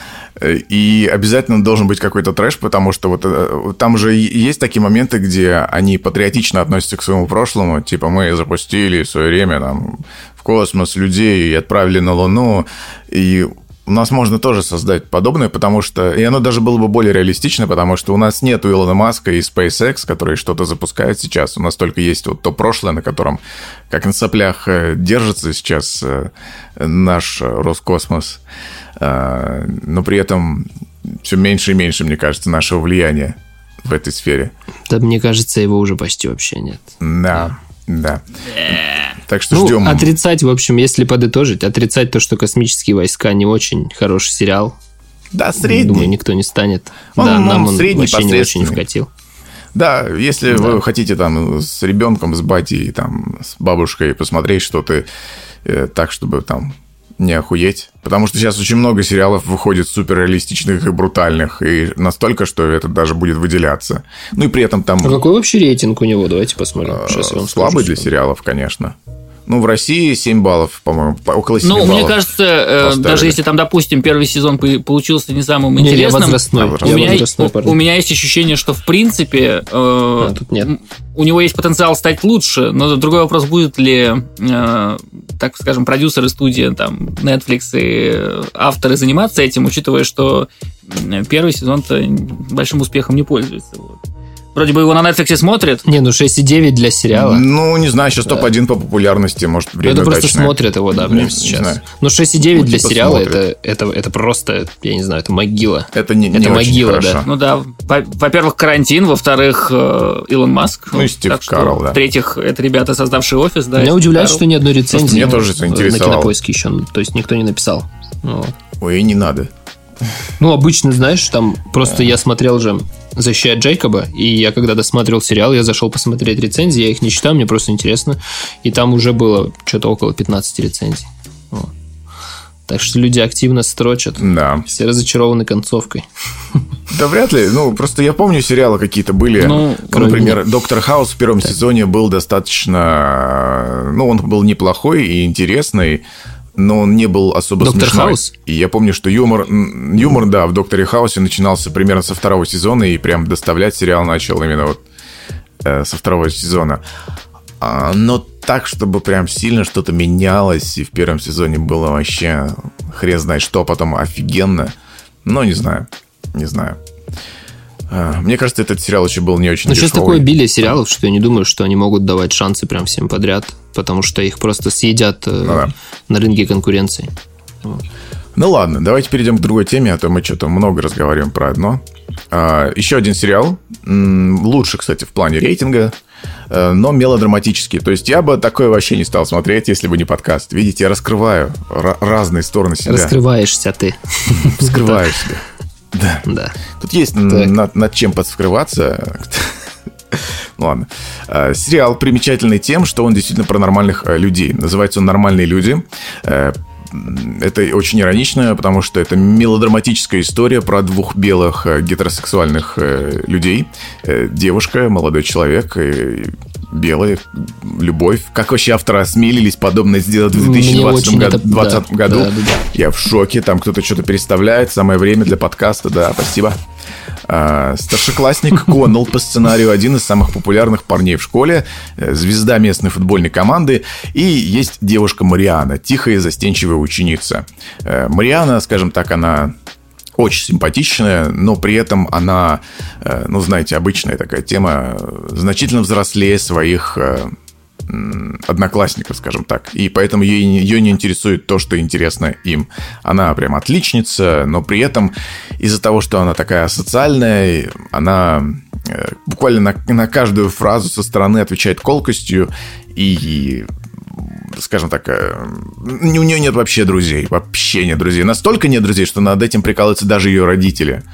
Speaker 1: И обязательно должен быть какой-то трэш, потому что вот э, там же и есть такие моменты, где они патриотично относятся к своему прошлому. Типа мы запустили в свое время там, в космос людей и отправили на Луну. И у нас можно тоже создать подобное, потому что... И оно даже было бы более реалистично, потому что у нас нет Илона Маска и SpaceX, которые что-то запускают сейчас. У нас только есть вот то прошлое, на котором, как на соплях, держится сейчас наш Роскосмос. Но при этом все меньше и меньше, мне кажется, нашего влияния в этой сфере.
Speaker 2: Да, мне кажется, его уже почти вообще нет.
Speaker 1: Да, да. Так что
Speaker 2: Ну,
Speaker 1: ждем.
Speaker 2: отрицать, в общем, если подытожить, отрицать то, что «Космические войска» не очень хороший сериал.
Speaker 1: Да, средний.
Speaker 2: Думаю, никто не станет.
Speaker 1: Он,
Speaker 2: да,
Speaker 1: он
Speaker 2: нам он
Speaker 1: средний,
Speaker 2: вообще не очень
Speaker 1: посредственный.
Speaker 2: вкатил.
Speaker 1: Да, если
Speaker 2: Да.
Speaker 1: вы хотите там с ребенком, с батей, там, с бабушкой посмотреть что-то э, так, чтобы там не охуеть. Потому что сейчас очень много сериалов выходит суперреалистичных и брутальных, и настолько, что это даже будет выделяться. Ну и при этом там...
Speaker 2: А какой вообще рейтинг у него? Давайте посмотрим. Сейчас я вам
Speaker 1: слабый
Speaker 2: скажу,
Speaker 1: для
Speaker 2: что-
Speaker 1: сериалов, конечно. Ну, в России семь баллов, по-моему, по- около семи
Speaker 3: Ну,
Speaker 1: баллов.
Speaker 3: мне кажется, э,
Speaker 1: поставили.
Speaker 3: даже если там, допустим, первый сезон по- получился не самым
Speaker 2: Не, я
Speaker 3: интересным,
Speaker 2: возрастной.
Speaker 1: А,
Speaker 3: у,
Speaker 2: Я
Speaker 3: меня,
Speaker 2: возрастной
Speaker 3: у,
Speaker 2: парень.
Speaker 3: у меня есть ощущение, что, в принципе, э,
Speaker 2: А, тут нет.
Speaker 3: м, у него есть потенциал стать лучше, но другой вопрос, будет ли, э, так скажем, продюсеры студии, там, Netflix и авторы заниматься этим, учитывая, что м, первый сезон-то большим успехом не пользуется. Вот. Вроде бы его на Netflix смотрят.
Speaker 2: Не, ну шесть и девять для сериала.
Speaker 1: Ну, не знаю, сейчас топ один по популярности, может,
Speaker 2: Ну,
Speaker 1: время
Speaker 2: это просто
Speaker 1: удачное.
Speaker 2: смотрят его, да,
Speaker 1: Не-
Speaker 2: прямо
Speaker 1: не
Speaker 2: сейчас.
Speaker 1: знаю.
Speaker 2: Но шесть и девять
Speaker 1: Ну,
Speaker 2: для
Speaker 1: типа
Speaker 2: сериала
Speaker 1: смотрят.
Speaker 2: это, это, это просто, я не знаю, это могила.
Speaker 1: Это не,
Speaker 2: Это
Speaker 1: не очень
Speaker 2: могила,
Speaker 1: хорошо.
Speaker 2: да.
Speaker 3: Ну да, во- во-первых, карантин, во-вторых, э, Илон Маск.
Speaker 1: Ну и Стив
Speaker 3: Так что,
Speaker 1: Карл, да.
Speaker 3: В-третьих, это ребята, создавшие офис, да.
Speaker 2: Меня
Speaker 3: Стив
Speaker 2: удивляет,
Speaker 3: Карл.
Speaker 2: что ни одной рецензии
Speaker 1: меня тоже
Speaker 2: на
Speaker 1: заинтересовало.
Speaker 2: Кинопоиске еще, то есть никто не написал. Вот.
Speaker 1: Ой, не надо.
Speaker 2: Ну, обычно, знаешь, там просто я смотрел же «Защищая Джейкоба», и я когда досматривал сериал, я зашел посмотреть рецензии, я их не читаю, мне просто интересно, и там уже было что-то около пятнадцать рецензий. Вот. Так что люди активно строчат.
Speaker 1: Да.
Speaker 2: Все разочарованы концовкой.
Speaker 1: Да вряд ли. Ну, просто я помню, сериалы какие-то были.
Speaker 3: Ну,
Speaker 1: Ну, например, «Доктор Хаус» в первом сезоне был достаточно... Ну, он был неплохой и интересный, но он не был особо
Speaker 2: «Доктор
Speaker 1: смешной.
Speaker 2: Хаус»?
Speaker 1: И я помню, что юмор, м, юмор, да, в «Докторе Хаусе» начинался примерно со второго сезона, и прям доставлять сериал начал именно вот э, со второго сезона. А, но так, чтобы прям сильно что-то менялось, и в первом сезоне было вообще хрен знает что, потом офигенно. Но не знаю, не знаю. А, Мне кажется, этот сериал еще был не очень
Speaker 2: Но сейчас
Speaker 1: дешевый.
Speaker 2: такое обилие сериалов, что я не думаю, что они могут давать шансы прям всем подряд, потому что их просто съедят э,
Speaker 1: да.
Speaker 2: на рынке конкуренции.
Speaker 1: Ну ладно, давайте перейдем к другой теме, а то мы что-то много разговариваем про одно. Еще один сериал. Лучше, кстати, в плане рейтинга, но мелодраматический. То есть я бы такое вообще не стал смотреть, если бы не подкаст. Видите, я раскрываю р- разные стороны себя.
Speaker 2: Раскрываешься ты.
Speaker 1: Вскрываешь себя. Да.
Speaker 2: Да.
Speaker 1: Тут есть над, над чем подскрываться. Ладно. Сериал примечательный тем, что он действительно про нормальных людей. Называется он «Нормальные люди». Это очень иронично, потому что это мелодраматическая история про двух белых гетеросексуальных людей. Девушка, молодой человек, белый, любовь. Как вообще авторы осмелились подобное сделать в две тысячи двадцатом году? Это... двадцатом да, году? Да, да, да. Я в шоке, там кто-то что-то переставляет. Самое время для подкаста, да, спасибо. А, старшеклассник Коннелл по сценарию, один из самых популярных парней в школе, звезда местной футбольной команды. И есть девушка Мариана, тихая и застенчивая ученица. Мариана, скажем так, она очень симпатичная, но при этом она, ну, знаете, обычная такая тема, значительно взрослее своих одноклассников, скажем так. И поэтому ей, ее не интересует то, что интересно им. Она прям отличница, но при этом из-за того, что она такая социальная, она буквально на, на каждую фразу со стороны отвечает колкостью и... скажем так, у нее нет вообще друзей. Вообще нет друзей. Настолько нет друзей, что над этим прикалываются даже ее родители.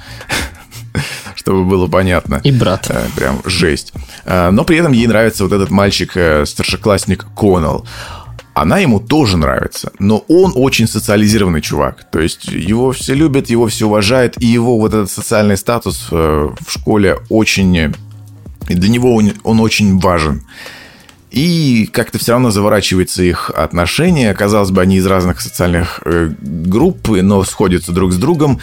Speaker 1: Чтобы было понятно.
Speaker 2: И брат.
Speaker 1: Прям жесть. Но при этом ей нравится вот этот мальчик, старшеклассник Коннелл. Она ему тоже нравится. Но он очень социализированный чувак. То есть его все любят, его все уважают. И его вот этот социальный статус в школе очень... Для него он, он очень важен. И как-то все равно заворачивается их отношения. Казалось бы, они из разных социальных э, групп, но сходятся друг с другом.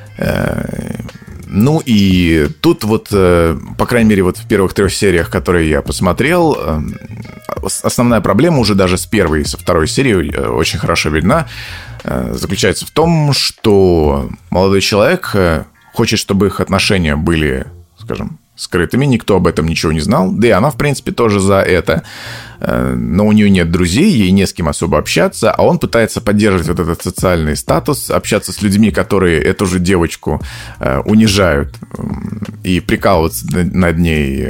Speaker 1: Э, ну и тут вот, э, по крайней мере, вот в первых трех сериях, которые я посмотрел, э, основная проблема уже даже с первой и со второй серии э, очень хорошо видна. Э, заключается в том, что молодой человек э, хочет, чтобы их отношения были, скажем, скрытыми, никто об этом ничего не знал. Да и она, в принципе, тоже за это. Но у нее нет друзей, ей не с кем особо общаться, а он пытается поддерживать вот этот социальный статус, общаться с людьми, которые эту же девочку унижают и прикалываться над ней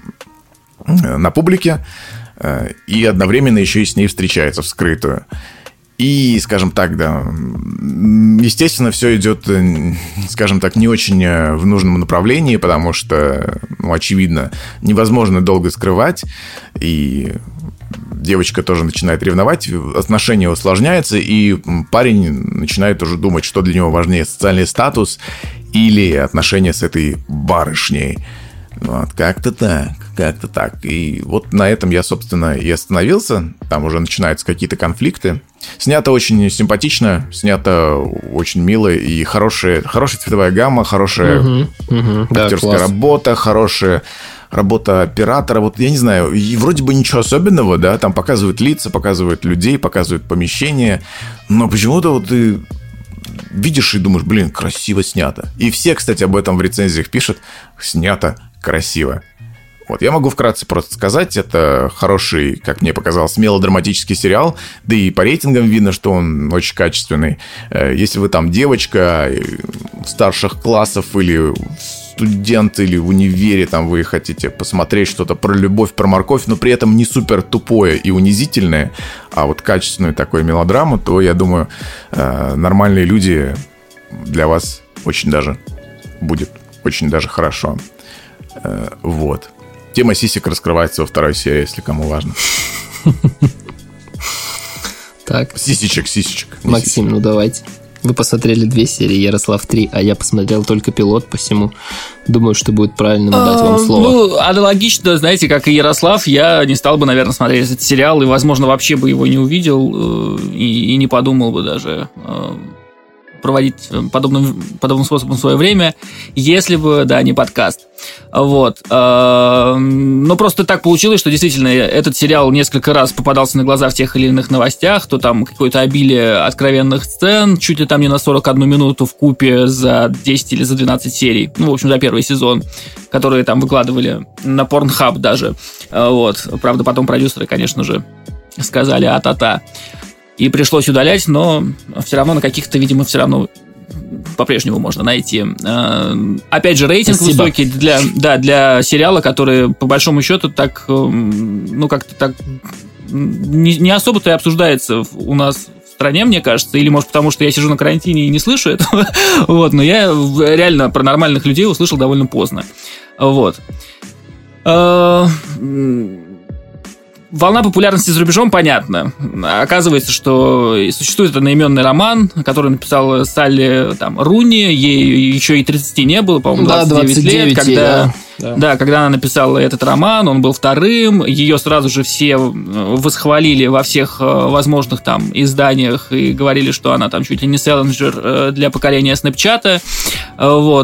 Speaker 1: на публике, и одновременно еще и с ней встречается в скрытую. И, скажем так, да, естественно, все идет, скажем так, не очень в нужном направлении, потому что, ну, очевидно, невозможно долго скрывать, и девочка тоже начинает ревновать, отношения усложняются, и парень начинает уже думать, что для него важнее, социальный статус или отношения с этой барышней. Вот, как-то так, как-то так. И вот на этом я, собственно, и остановился. Там уже начинаются какие-то конфликты. Снято очень симпатично, снято очень мило. И хорошая, хорошая цветовая гамма, хорошая угу, угу, актерская да, работа, хорошая работа оператора. Вот я не знаю, и вроде бы ничего особенного, да, там показывают лица, показывают людей, показывают помещения. Но почему-то вот ты видишь и думаешь, блин, красиво снято. И все, кстати, об этом в рецензиях пишут. Снято красиво. Вот, я могу вкратце просто сказать, это хороший, как мне показалось, мелодраматический сериал, да и по рейтингам видно, что он очень качественный. Если вы там девочка старших классов или студент, или в универе, там вы хотите посмотреть что-то про любовь, про морковь, но при этом не супер тупое и унизительное, а вот качественную такую мелодраму, то, я думаю, нормальные люди для вас очень даже будет очень даже хорошо. Вот. Тема сисек раскрывается во второй серии, если кому важно.
Speaker 2: Так.
Speaker 1: Сисечек, сисечек.
Speaker 2: Максим, ну давайте. Вы посмотрели две серии, Ярослав три, а я посмотрел только пилот, посему думаю, что будет правильно дать вам слово.
Speaker 3: Ну, аналогично, знаете, как и Ярослав, я не стал бы, наверное, смотреть этот сериал, и, возможно, вообще бы его не увидел, и, и не подумал бы даже проводить подобным, подобным способом свое время, если бы, да, не подкаст. Вот. Но просто так получилось, что действительно этот сериал несколько раз попадался на глаза в тех или иных новостях, то там какое-то обилие откровенных сцен, чуть ли там не на сорок одну минуту вкупе за десять или за двенадцать серий, ну, в общем, за первый сезон, которые там выкладывали на Pornhub даже. Вот. Правда, потом продюсеры, конечно же, сказали а-та-та. И пришлось удалять, но все равно на каких-то, видимо, все равно по-прежнему можно найти. Э, опять же, рейтинг
Speaker 2: Спасибо.
Speaker 3: высокий для, да, для сериала, который, по большому счету, так, э, ну, как-то так не, не особо-то и обсуждается у нас в стране, мне кажется, или, может, потому что я сижу на карантине и не слышу этого, вот, но я реально про нормальных людей услышал довольно поздно. Вот. Волна популярности за рубежом, понятно. Оказывается, что существует одноименный роман, который написала Салли там, Руни, ей еще и тридцати не было, по-моему, двадцать девять, да, двадцать девять лет, когда...
Speaker 2: Да.
Speaker 3: Да. да, когда она написала этот роман, он был вторым, ее сразу же все восхвалили во всех возможных там изданиях и говорили, что она там чуть ли не селлинджер для поколения Снэпчата, вот,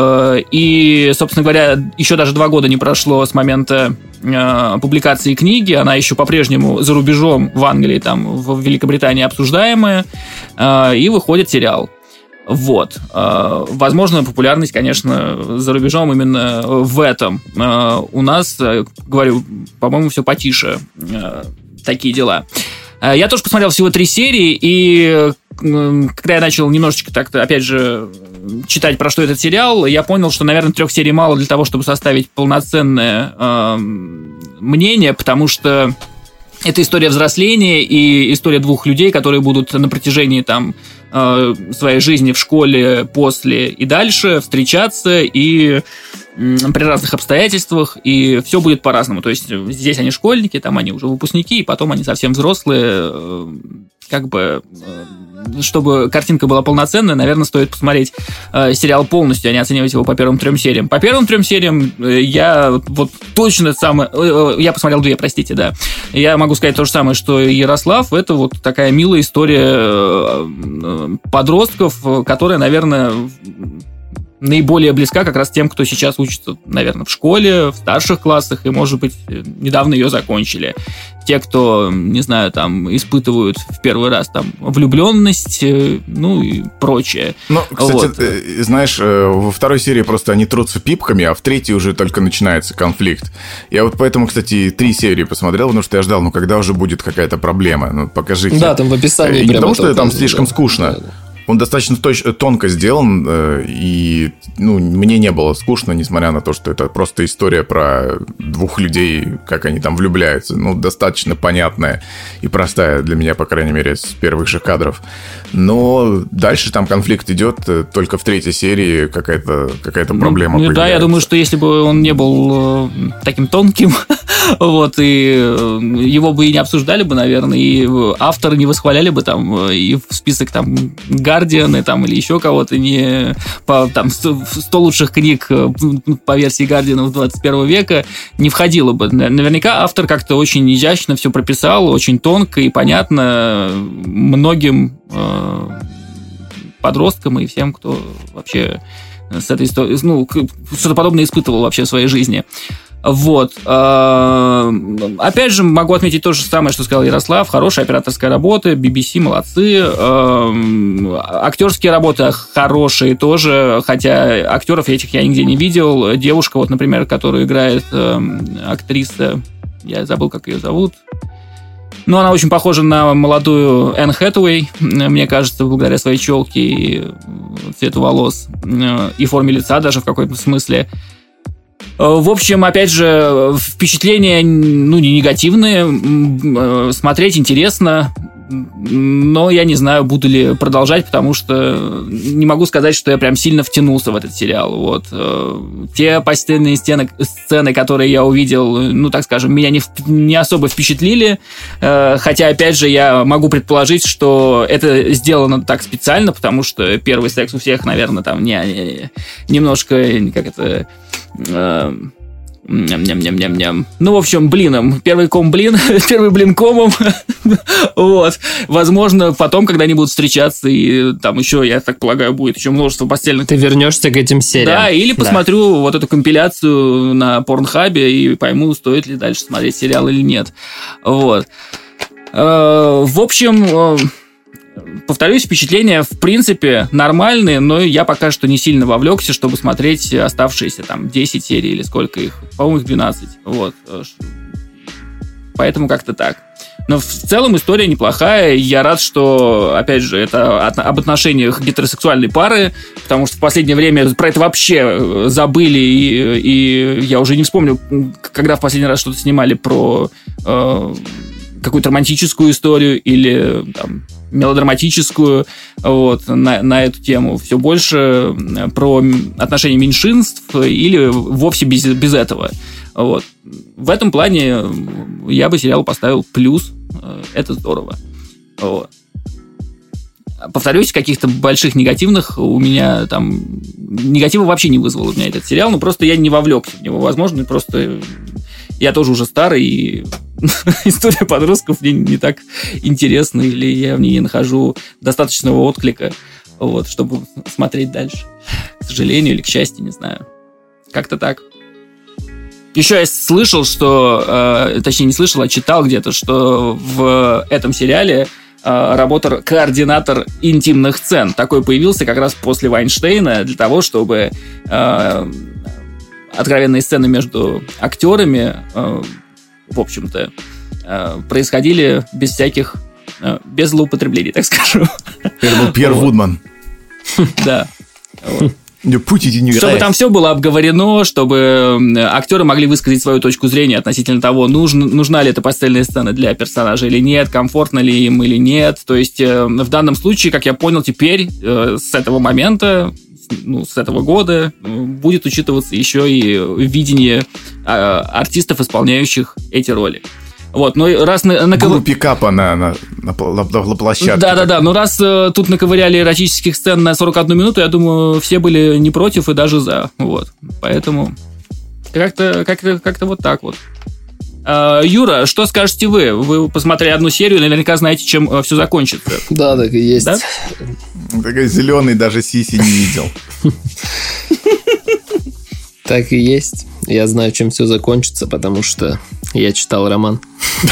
Speaker 3: и, собственно говоря, еще даже два года не прошло с момента публикации книги, она еще по-прежнему за рубежом в Англии, там, в Великобритании обсуждаемая, и выходит сериал. Вот. Возможно, популярность, конечно, за рубежом именно в этом. У нас, говорю, по-моему, все потише. Такие дела. Я тоже посмотрел всего три серии, и когда я начал немножечко так-то, опять же, читать, про что этот сериал, я понял, что, наверное, трех серий мало для того, чтобы составить полноценное э, мнение, потому что это история взросления и история двух людей, которые будут на протяжении там э, своей жизни в школе, после и дальше встречаться и э, при разных обстоятельствах, и все будет по-разному. То есть здесь они школьники, там они уже выпускники, и потом они совсем взрослые. Э, как бы, э, чтобы картинка была полноценная, наверное, стоит посмотреть э, сериал полностью, а не оценивать его по первым трем сериям. По первым трем сериям э, я вот точно самое... Э, э, я посмотрел две, простите, да. Я могу сказать то же самое, что и Ярослав. Это вот такая милая история подростков, которая, наверное, наиболее близка как раз тем, кто сейчас учится, наверное, в школе, в старших классах, и, может быть, недавно ее закончили. Те, кто, не знаю, там, испытывают в первый раз там влюбленность, ну и прочее.
Speaker 1: Ну, кстати, вот. Ты, знаешь, во второй серии просто они трутся пипками, а в третьей уже только начинается конфликт. Я вот поэтому, кстати, три серии посмотрел, потому что я ждал, ну, когда уже будет какая-то проблема? Ну, покажите.
Speaker 2: Да, там в описании.
Speaker 1: И не потому, что там слишком да, скучно. Да, да. Он достаточно точ- тонко сделан, э, и ну, мне не было скучно, несмотря на то, что это просто история про двух людей, как они там влюбляются. Ну, достаточно понятная и простая для меня, по крайней мере, с первых же кадров. Но дальше там конфликт идет, только в третьей серии какая-то, какая-то проблема
Speaker 3: ну,
Speaker 1: появляется.
Speaker 3: Да, я думаю, что если бы он не был э, таким тонким, вот, и э, его бы и не обсуждали бы, наверное, и авторы не восхваляли бы там, и в список там Гардианы там, или еще кого-то, не по там сто лучших книг по версии Гардианов двадцать первого века не входило бы. Наверняка автор как-то очень изящно все прописал, очень тонко и понятно многим э, подросткам и всем, кто вообще с этой историей, ну, что-то подобное испытывал вообще в своей жизни. Вот. Опять же, могу отметить то же самое, что сказал Ярослав. Хорошая операторская работа, би би си молодцы. Актерские работы хорошие тоже, хотя актеров этих я нигде не видел. Девушка, вот, например, которую играет актриса, я забыл, как ее зовут. Но она очень похожа на молодую Энн Хэтэуэй, мне кажется, благодаря своей челке и цвету волос, и форме лица даже в какой-то смысле. В общем, опять же, впечатления, ну, не негативные, смотреть интересно, но я не знаю, буду ли продолжать, потому что не могу сказать, что я прям сильно втянулся в этот сериал. Вот. Те постельные стены, сцены, которые я увидел, ну, так скажем, меня не, не особо впечатлили, хотя, опять же, я могу предположить, что это сделано так специально, потому что первый секс у всех, наверное, там не, не, немножко, как это... Ням-ням-ням-ням-ням. Ну, в общем, блином. Первый ком блин, первый блин комом. Вот. Возможно, потом, когда они будут встречаться, и там еще, я так полагаю, будет еще множество постельных...
Speaker 2: Ты вернешься к этим сериям.
Speaker 3: Да, или посмотрю да. вот эту компиляцию на Порнхабе и пойму, стоит ли дальше смотреть сериал или нет. Вот. В общем... Повторюсь, впечатления, в принципе, нормальные, но я пока что не сильно вовлекся, чтобы смотреть оставшиеся там десять серий или сколько их, по-моему, их двенадцать. Вот. Поэтому как-то так. Но в целом история неплохая. Я рад, что, опять же, это об отношениях гетеросексуальной пары, потому что в последнее время про это вообще забыли, и, и я уже не вспомню, когда в последний раз что-то снимали про э, какую-то романтическую историю или там, мелодраматическую вот, на, на эту тему. Все больше про отношения меньшинств или вовсе без, без этого. Вот. В этом плане я бы сериалу поставил плюс. Это здорово. Вот. Повторюсь, каких-то больших негативных у меня там... Негатива вообще не вызвал у меня этот сериал, но просто я не вовлекся в него. Возможно, просто я тоже уже старый, и история подростков мне не так интересна, или я в ней не нахожу достаточного отклика, вот, чтобы смотреть дальше. К сожалению или к счастью, не знаю. Как-то так. Еще я слышал, что... Э, точнее, не слышал, а читал где-то, что в этом сериале э, работал координатор интимных сцен. Такой появился как раз после Вайнштейна для того, чтобы э, откровенные сцены между актерами, э, в общем-то, э, происходили без всяких... Э, без злоупотреблений, так скажу.
Speaker 1: Это был Пьер Вудман.
Speaker 3: Да.
Speaker 1: Чтобы
Speaker 3: там все было обговорено, чтобы актеры могли высказать свою точку зрения относительно того, нужна, нужна ли эта постельная сцена для персонажа или нет, комфортно ли им или нет. То есть в данном случае, как я понял, теперь с этого момента, ну, с этого года будет учитываться еще и видение артистов, исполняющих эти роли. Вот, ну раз на, на
Speaker 1: Гуру пикапа на, на, на, на, на площадке.
Speaker 3: Да-да-да, но раз э, тут наковыряли эротических сцен на сорок одну минуту, я думаю, все были не против и даже за. Вот, поэтому как-то, как-то, как-то вот так вот. А, Юра, что скажете вы? Вы посмотрели одну серию, наверняка знаете, чем э, все закончится.
Speaker 2: Да, так и есть. Да?
Speaker 1: Такой зеленый даже сиси не видел.
Speaker 2: Так и есть. Я знаю, чем все закончится, потому что я читал роман.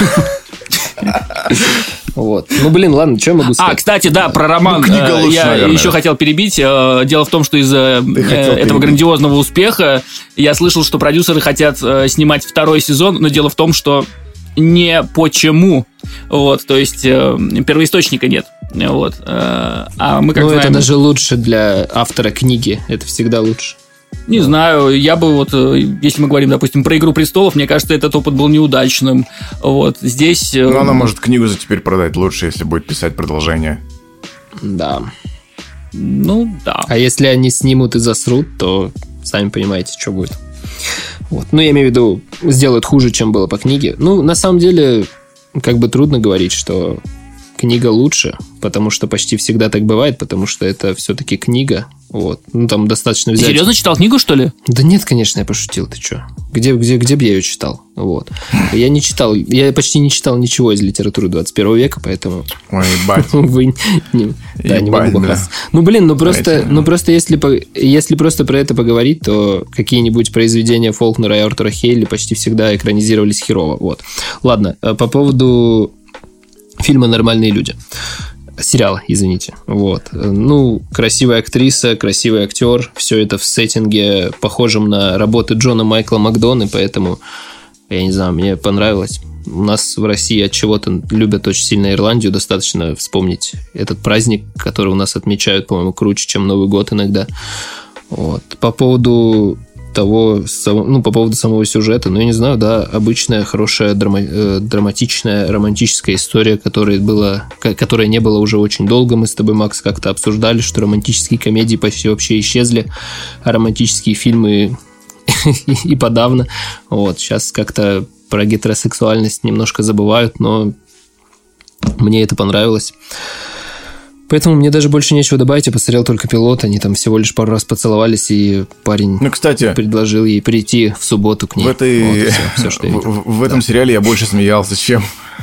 Speaker 2: Вот. Ну, блин, ладно, что я могу сказать?
Speaker 3: А, кстати, да, про роман я еще хотел перебить. Дело в том, что из-за этого грандиозного успеха я слышал, что продюсеры хотят снимать второй сезон, но дело в том, что не почему. Вот, то есть первоисточника нет. Вот. А мы как
Speaker 2: ну,
Speaker 3: знаем...
Speaker 2: это даже лучше для автора книги. Это всегда лучше.
Speaker 3: Не знаю, я бы вот, если мы говорим, допустим, про «Игру престолов», мне кажется, этот опыт был неудачным. Вот, здесь...
Speaker 1: Ну, она может книгу за теперь продать лучше, если будет писать продолжение.
Speaker 2: Да.
Speaker 3: Ну, да.
Speaker 2: А если они снимут и засрут, то сами понимаете, что будет. Вот. Ну, я имею в виду, сделают хуже, чем было по книге. Ну, на самом деле, как бы трудно говорить, что книга лучше, потому что почти всегда так бывает, потому что это все-таки книга. Вот. Ну, там достаточно взять...
Speaker 3: Ты серьезно читал книгу, что ли?
Speaker 2: Да нет, конечно, я пошутил, ты что? Где, где, где бы я ее читал? Вот. Я не читал, я почти не читал ничего из литературы двадцать первого века, поэтому...
Speaker 1: Ой, ебать.
Speaker 2: Вы не... Да, не могу похвастаться. Ну, блин, ну просто, ну просто если, если просто про это поговорить, то какие-нибудь произведения Фолкнера и Артура Хейли почти всегда экранизировались херово. Вот. Ладно, по поводу фильма «Нормальные люди». Сериала, извините. Вот. Ну, красивая актриса, красивый актер. Все это в сеттинге, похожем на работы Джона Майкла Макдона, поэтому, я не знаю, мне понравилось. У нас в России от чего-то любят очень сильно Ирландию. Достаточно вспомнить этот праздник, который у нас отмечают, по-моему, круче, чем Новый год иногда. Вот. По поводу того, ну, по поводу самого сюжета, ну, я не знаю, да, обычная, хорошая, драма, э, драматичная, романтическая история, которая, была, которая не была уже очень долго. Мы с тобой, Макс, как-то обсуждали, что романтические комедии почти вообще исчезли, а романтические фильмы и подавно. Вот, сейчас как-то про гетеросексуальность немножко забывают, но мне это понравилось. Поэтому мне даже больше нечего добавить. Я посмотрел только пилот. Они там всего лишь пару раз поцеловались, и парень
Speaker 1: ну, кстати,
Speaker 2: предложил ей прийти в субботу к ней.
Speaker 1: В, этой...
Speaker 2: вот, все, все, что
Speaker 1: в, в этом да. сериале я больше смеялся, чем...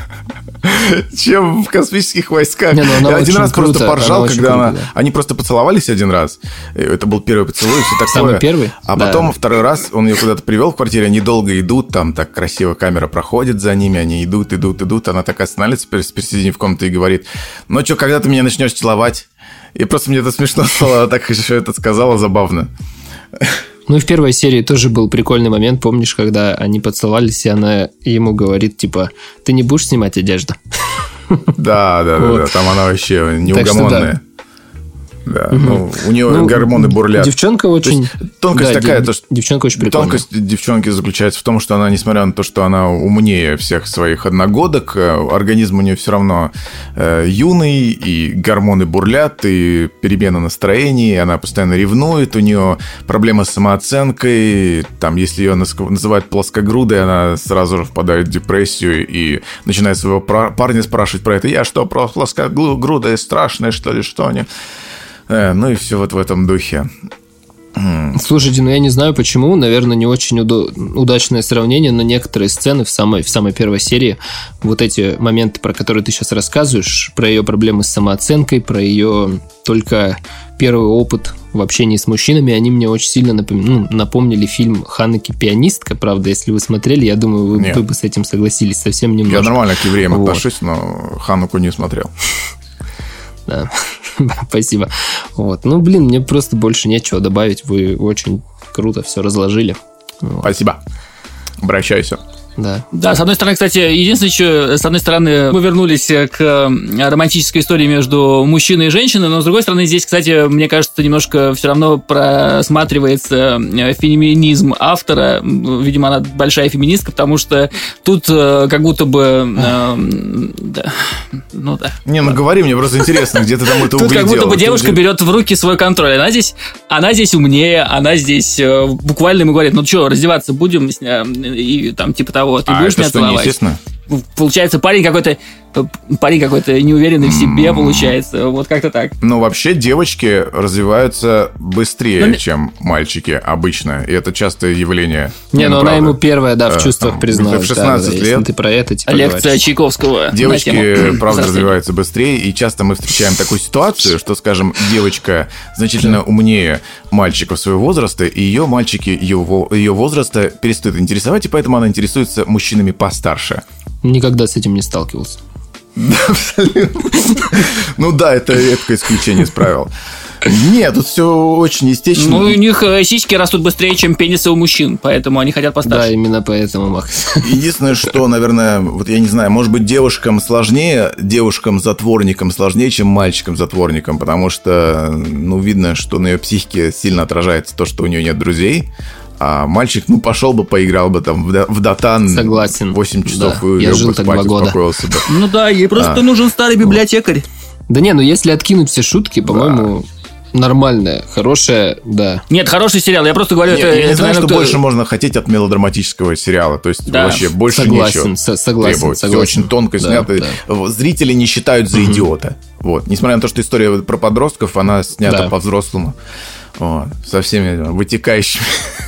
Speaker 1: чем в «Космических войсках». Не, ну я один раз круто, просто поржал, она когда она... Круто, да. Они просто поцеловались один раз. Это был первый поцелуй, все такое.
Speaker 2: Самый первый?
Speaker 1: А
Speaker 2: да.
Speaker 1: потом второй раз он ее куда-то привел в квартире, они долго идут, там так красиво камера проходит за ними, они идут, идут, идут. Она так останавливается посередине в комнате и говорит: ну что, когда ты меня начнешь целовать? И просто мне это смешно стало, она так еще это сказала, забавно.
Speaker 2: Ну и в первой серии тоже был прикольный момент, помнишь, когда они поцеловались, и она ему говорит, типа, ты не будешь снимать одежду?
Speaker 1: Да, да, да, да, там она вообще неугомонная. Да,
Speaker 2: Угу.
Speaker 1: ну, у нее ну, гормоны бурлят.
Speaker 2: Девчонка очень...
Speaker 1: То тонкость да, такая...
Speaker 2: Дев...
Speaker 1: То, что...
Speaker 2: Девчонка очень прикольная.
Speaker 1: Тонкость девчонки заключается в том, что она, несмотря на то, что она умнее всех своих одногодок, организм у нее все равно э, юный, и гормоны бурлят, и перемена настроений, она постоянно ревнует, у нее проблемы с самооценкой, там, если ее называют плоскогрудой, она сразу же впадает в депрессию и начинает своего парня спрашивать про это. Я что, плоскогрудая, страшная, что ли, что они... Ну и все вот в этом духе.
Speaker 2: Слушайте, ну я не знаю почему, наверное, не очень удо- удачное сравнение, но некоторые сцены в самой, в самой первой серии, вот эти моменты, про которые ты сейчас рассказываешь, про ее проблемы с самооценкой, про ее только первый опыт в общении с мужчинами, они мне очень сильно напом... ну, напомнили фильм «Ханеки пианистка». Правда, если вы смотрели, я думаю, вы, вы бы с этим согласились совсем немножко.
Speaker 1: Я нормально к евреям
Speaker 2: вот.
Speaker 1: отношусь, но Хануку не смотрел.
Speaker 2: Да, спасибо. Вот. Ну, блин, мне просто больше нечего добавить. Вы очень круто все разложили. Вот.
Speaker 1: Спасибо. Обращайся.
Speaker 2: Да.
Speaker 3: Да, с одной стороны, кстати, единственное еще, с одной стороны, мы вернулись к романтической истории между мужчиной и женщиной, но с другой стороны, здесь, кстати, мне кажется, немножко все равно просматривается феминизм автора. Видимо, она большая феминистка, потому что тут как будто бы... Э, да, ну да.
Speaker 1: Не, ну говори, мне просто интересно, где ты там это углядела.
Speaker 3: Тут как будто бы девушка берет в руки свой контроль. Она здесь, она здесь умнее, она здесь буквально ему говорит, ну что, раздеваться будем? И там типа того. Ты
Speaker 1: а
Speaker 3: будешь
Speaker 1: это
Speaker 3: меня
Speaker 1: что,
Speaker 3: целовать?
Speaker 1: Неестественно?
Speaker 3: Получается, парень какой-то парень какой-то неуверенный в себе, получается. Вот как-то так.
Speaker 1: Ну, вообще, девочки развиваются быстрее,
Speaker 3: ну,
Speaker 1: чем мальчики обычно. И это частое явление.
Speaker 2: Не, ну она
Speaker 1: правда.
Speaker 2: ему первая, да, в чувствах
Speaker 1: там,
Speaker 2: призналась.
Speaker 1: В шестнадцать
Speaker 2: да, да,
Speaker 1: лет.
Speaker 2: если ты про это типа
Speaker 3: лекция
Speaker 2: говоришь.
Speaker 3: Чайковского.
Speaker 1: Девочки, правда, развиваются быстрее. И часто мы встречаем такую ситуацию, что, скажем, девочка значительно умнее мальчиков своего возраста, и ее мальчики ее, ее возраста перестают интересовать, и поэтому она интересуется мужчинами постарше.
Speaker 2: Никогда с этим не сталкивался.
Speaker 1: Да, абсолютно. Ну да, это редкое исключение из правил. Нет, тут все очень естественно.
Speaker 3: Ну, у них сиськи растут быстрее, чем пенисы у мужчин, поэтому они хотят постарше.
Speaker 2: Да, именно поэтому, Макс.
Speaker 1: Единственное, что, наверное, вот я не знаю, может быть, девушкам сложнее, девушкам-затворникам сложнее, чем мальчикам-затворникам, потому что, ну, видно, что на ее психике сильно отражается то, что у нее нет друзей. А мальчик, ну, пошел бы, поиграл бы там в, в Дотан.
Speaker 2: Согласен.
Speaker 1: восемь часов
Speaker 2: да.
Speaker 1: и
Speaker 2: я
Speaker 1: лег
Speaker 2: жил
Speaker 1: бы
Speaker 2: так
Speaker 1: спать,
Speaker 2: два года.
Speaker 1: успокоился бы.
Speaker 3: Ну да, ей просто а. нужен старый библиотекарь.
Speaker 2: Да не, ну если откинуть все шутки, по-моему, да. нормальная, хорошая, да.
Speaker 3: Нет, хороший сериал, я просто говорю...
Speaker 1: Нет,
Speaker 3: это,
Speaker 1: я не
Speaker 3: это,
Speaker 1: знаю,
Speaker 3: наверное,
Speaker 1: что
Speaker 3: кто...
Speaker 1: больше можно хотеть от мелодраматического сериала. То есть да. вообще больше
Speaker 2: согласен,
Speaker 1: нечего
Speaker 2: со- согласен,
Speaker 1: требовать.
Speaker 2: согласен.
Speaker 1: Все очень тонко
Speaker 2: да,
Speaker 1: снято.
Speaker 2: Да.
Speaker 1: Зрители не считают за идиота. Угу. Вот. Несмотря на то, что история про подростков, она снята да. по-взрослому. Вот. Со всеми вытекающими...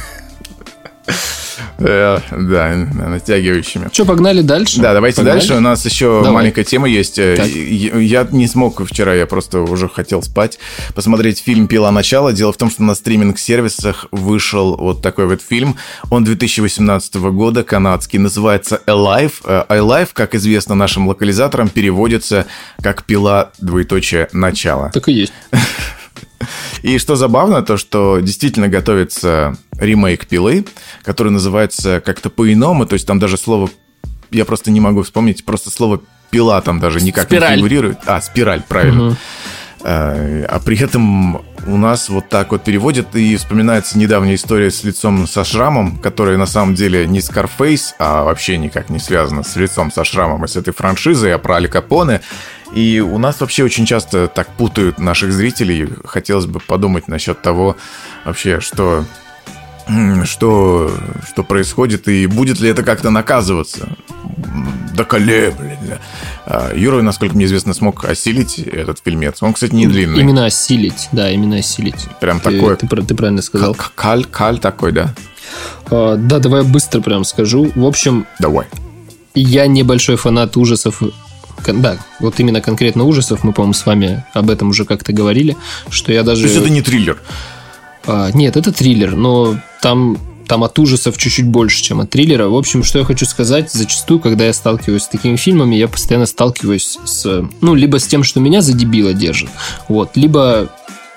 Speaker 1: Да, натягивающими.
Speaker 2: Что, погнали дальше?
Speaker 1: Да, давайте погнали. Дальше. У нас еще Давай. маленькая тема есть. Так. Я не смог вчера, я просто уже хотел спать, посмотреть фильм «Пила. Начало». Дело в том, что на стриминг-сервисах вышел вот такой вот фильм. Он две тысячи восемнадцатого года, канадский, называется «Alive». «Alive», как известно нашим локализаторам, переводится как «Пила. Двоеточие. Начало».
Speaker 2: Так и есть.
Speaker 1: И что забавно, то что действительно готовится ремейк «Пилы», который называется как-то по-иному, то есть там даже слово, я просто не могу вспомнить, просто слово «пила» там даже никак
Speaker 3: спираль.
Speaker 1: не фигурирует. А, «спираль», правильно.
Speaker 2: Угу.
Speaker 1: А, а при этом у нас вот так вот переводят, и вспоминается недавняя история с лицом со шрамом, которая на самом деле не Scarface, а вообще никак не связана с лицом со шрамом, и с этой франшизой, а про Аль Капоне. И у нас вообще очень часто так путают наших зрителей. Хотелось бы подумать насчет того, вообще, что, что, что происходит, и будет ли это как-то наказываться. Да коле, блин. Юра, насколько мне известно, смог осилить этот фильмец. Он, кстати, не длинный.
Speaker 2: Именно осилить, да, именно осилить.
Speaker 1: Прям
Speaker 2: ты,
Speaker 1: такой.
Speaker 2: Ты, ты правильно сказал.
Speaker 1: Каль, каль такой, да?
Speaker 2: А, да, давай я быстро прям скажу. В общем,
Speaker 1: давай.
Speaker 2: Я небольшой фанат ужасов. Да, вот именно конкретно ужасов. Мы, по-моему, с вами об этом уже как-то говорили, что я даже...
Speaker 1: То есть это не триллер?
Speaker 2: А, нет, это триллер, но там, там от ужасов чуть-чуть больше, чем от триллера. В общем, что я хочу сказать, зачастую, когда я сталкиваюсь с такими фильмами, я постоянно сталкиваюсь с... Ну, либо с тем, что меня за дебила держит, вот, либо...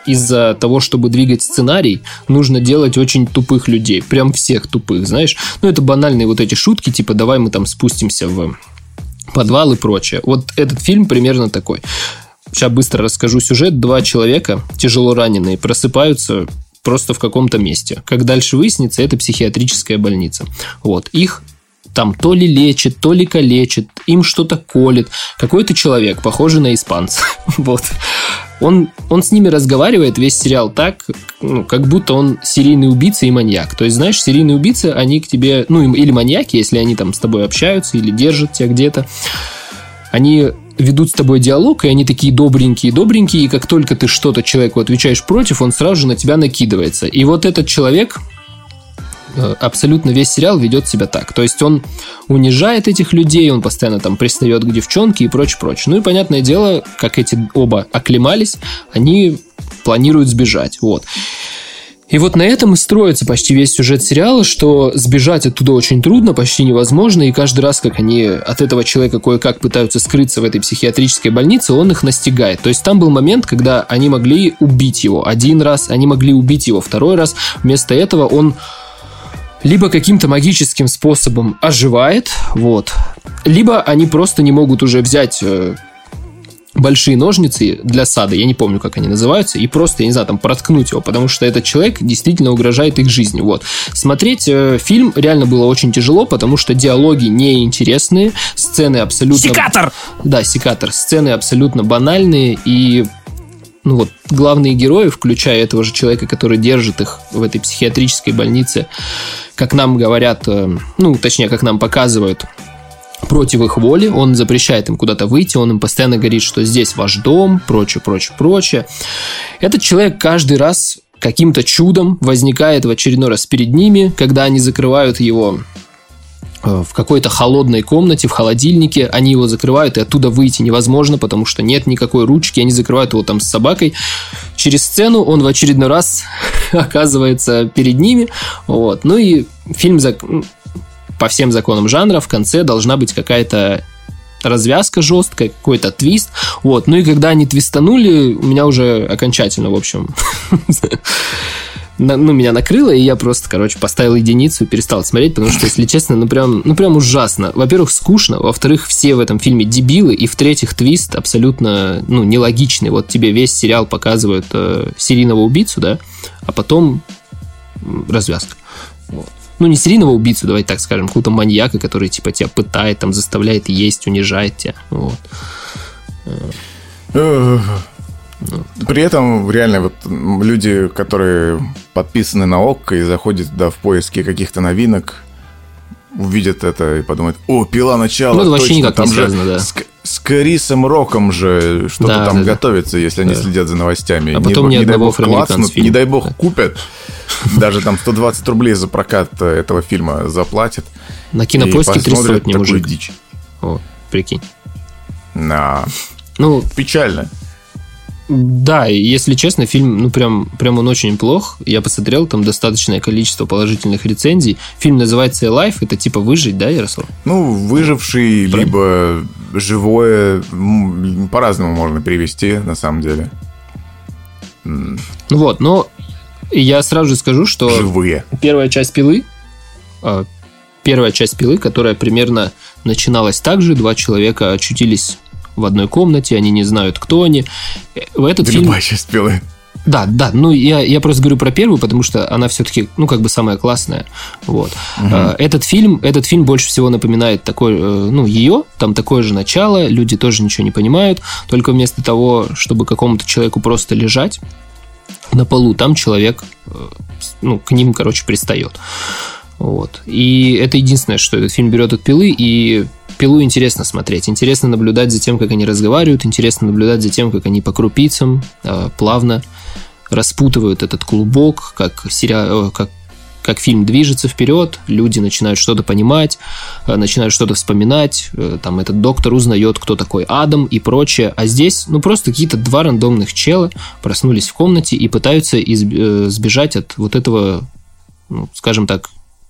Speaker 2: из-за того, чтобы двигать сценарий, нужно делать очень тупых людей. Прям всех тупых, знаешь. Ну, это банальные вот эти шутки, типа, давай мы там спустимся в подвал и прочее. Вот этот фильм примерно такой. Сейчас быстро расскажу сюжет. Два человека, тяжело раненые, просыпаются просто в каком-то месте. Как дальше выяснится, это психиатрическая больница. Вот. Их там то ли лечит, то ли калечит, им что-то колет. Какой-то человек, похожий на испанца. Вот. Он, он с ними разговаривает весь сериал так, ну, как будто он серийный убийца и маньяк. То есть, знаешь, серийные убийцы, они к тебе... Ну, или маньяки, если они там с тобой общаются или держат тебя где-то. Они ведут с тобой диалог, и они такие добренькие-добренькие, и как только ты что-то человеку отвечаешь против, он сразу же на тебя накидывается. И вот этот человек... абсолютно весь сериал ведет себя так. То есть он унижает этих людей, он постоянно там пристает к девчонке и прочее, прочее. Ну и понятное дело, как эти оба оклемались, они планируют сбежать. Вот. И вот на этом и строится почти весь сюжет сериала, что сбежать оттуда очень трудно, почти невозможно, и каждый раз, как они от этого человека кое-как пытаются скрыться в этой психиатрической больнице, он их настигает. То есть там был момент, когда они могли убить его один раз, они могли убить его второй раз, вместо этого он либо каким-то магическим способом оживает, вот, либо они просто не могут уже взять э, большие ножницы для сада, я не помню, как они называются, и просто, я не знаю, там, проткнуть его, потому что этот человек действительно угрожает их жизни, вот. Смотреть э, фильм реально было очень тяжело, потому что диалоги неинтересные, сцены абсолютно...
Speaker 3: Секатор!
Speaker 2: Да, секатор. Сцены абсолютно банальные, и... Ну вот, главные герои, включая этого же человека, который держит их в этой психиатрической больнице, как нам говорят, ну, точнее, как нам показывают, против их воли, он запрещает им куда-то выйти, он им постоянно говорит, что здесь ваш дом, прочее, прочее, прочее. Этот человек каждый раз каким-то чудом возникает в очередной раз перед ними, когда они закрывают его в какой-то холодной комнате, в холодильнике, они его закрывают, и оттуда выйти невозможно, потому что нет никакой ручки, они закрывают его там с собакой. Через сцену он в очередной раз оказывается перед ними, вот. Ну и фильм по всем законам жанра в конце должна быть какая-то развязка жесткая, какой-то твист, вот. Ну и когда они твистанули, у меня уже окончательно, в общем... Ну, меня накрыло, и я просто, короче, поставил единицу и перестал смотреть, потому что, если честно, ну прям, ну прям ужасно. Во-первых, скучно, во-вторых, все в этом фильме дебилы, и в-третьих, твист абсолютно, ну, нелогичный. Вот тебе весь сериал показывают э, серийного убийцу, да, а потом развязка. Вот. Ну, не серийного убийцу, давайте так скажем, какого-то маньяка, который, типа, тебя пытает, там, заставляет есть, унижает тебя, вот.
Speaker 1: При этом реально вот люди, которые подписаны на ОККО и заходят туда в поиске каких-то новинок, увидят это и подумают: о, «Пила начало»,
Speaker 2: ну, это вообще
Speaker 1: точно,
Speaker 2: никак
Speaker 1: там
Speaker 2: не связано,
Speaker 1: же
Speaker 2: да.
Speaker 1: с, с Крисом Роком же что-то
Speaker 2: да,
Speaker 1: там
Speaker 2: да,
Speaker 1: готовится, если
Speaker 2: да.
Speaker 1: они следят за новостями.
Speaker 2: А потом
Speaker 1: не,
Speaker 2: ни
Speaker 1: не дай
Speaker 2: одного
Speaker 1: бог клацнут,
Speaker 2: фильма.
Speaker 1: не дай бог купят, даже там сто двадцать рублей за прокат этого фильма заплатят.
Speaker 2: На Кинопоиске три сотни, мужик.
Speaker 1: Дичь.
Speaker 2: О, прикинь.
Speaker 1: Да.
Speaker 2: Ну,
Speaker 1: печально.
Speaker 2: Да, если честно, фильм, ну, прям, прям он очень плох. Я посмотрел, там достаточное количество положительных рецензий. Фильм называется «Alive», это типа «Выжить», да, Ярослав?
Speaker 1: Ну, «Выживший», правильно? Либо «Живое», по-разному можно перевести, на самом деле.
Speaker 2: Ну вот, но я сразу же скажу, что...
Speaker 1: Живые.
Speaker 2: Первая часть «Пилы», первая часть «Пилы», которая примерно начиналась так же, два человека очутились в одной комнате, они не знают, кто они. В этот
Speaker 1: да
Speaker 2: фильм...
Speaker 1: любая часть «Пилы».
Speaker 2: Да, да, ну я, я просто говорю про первую, потому что она все-таки, ну, как бы самая классная. Вот. Угу. Этот фильм, этот фильм больше всего напоминает такой, ну, ее, там такое же начало, люди тоже ничего не понимают, только вместо того, чтобы какому-то человеку просто лежать на полу, там человек, ну, к ним, короче, пристает. Вот. И это единственное, что этот фильм берет от «Пилы», и «Пилу» интересно смотреть. Интересно наблюдать за тем, как они разговаривают, интересно наблюдать за тем, как они по крупицам э, плавно распутывают этот клубок, как, сериал, как, как фильм движется вперед, люди начинают что-то понимать, э, начинают что-то вспоминать, э, там этот доктор узнает, кто такой Адам и прочее. А здесь, ну, просто какие-то два рандомных чела проснулись в комнате и пытаются изб- э, сбежать от вот этого, ну, скажем так,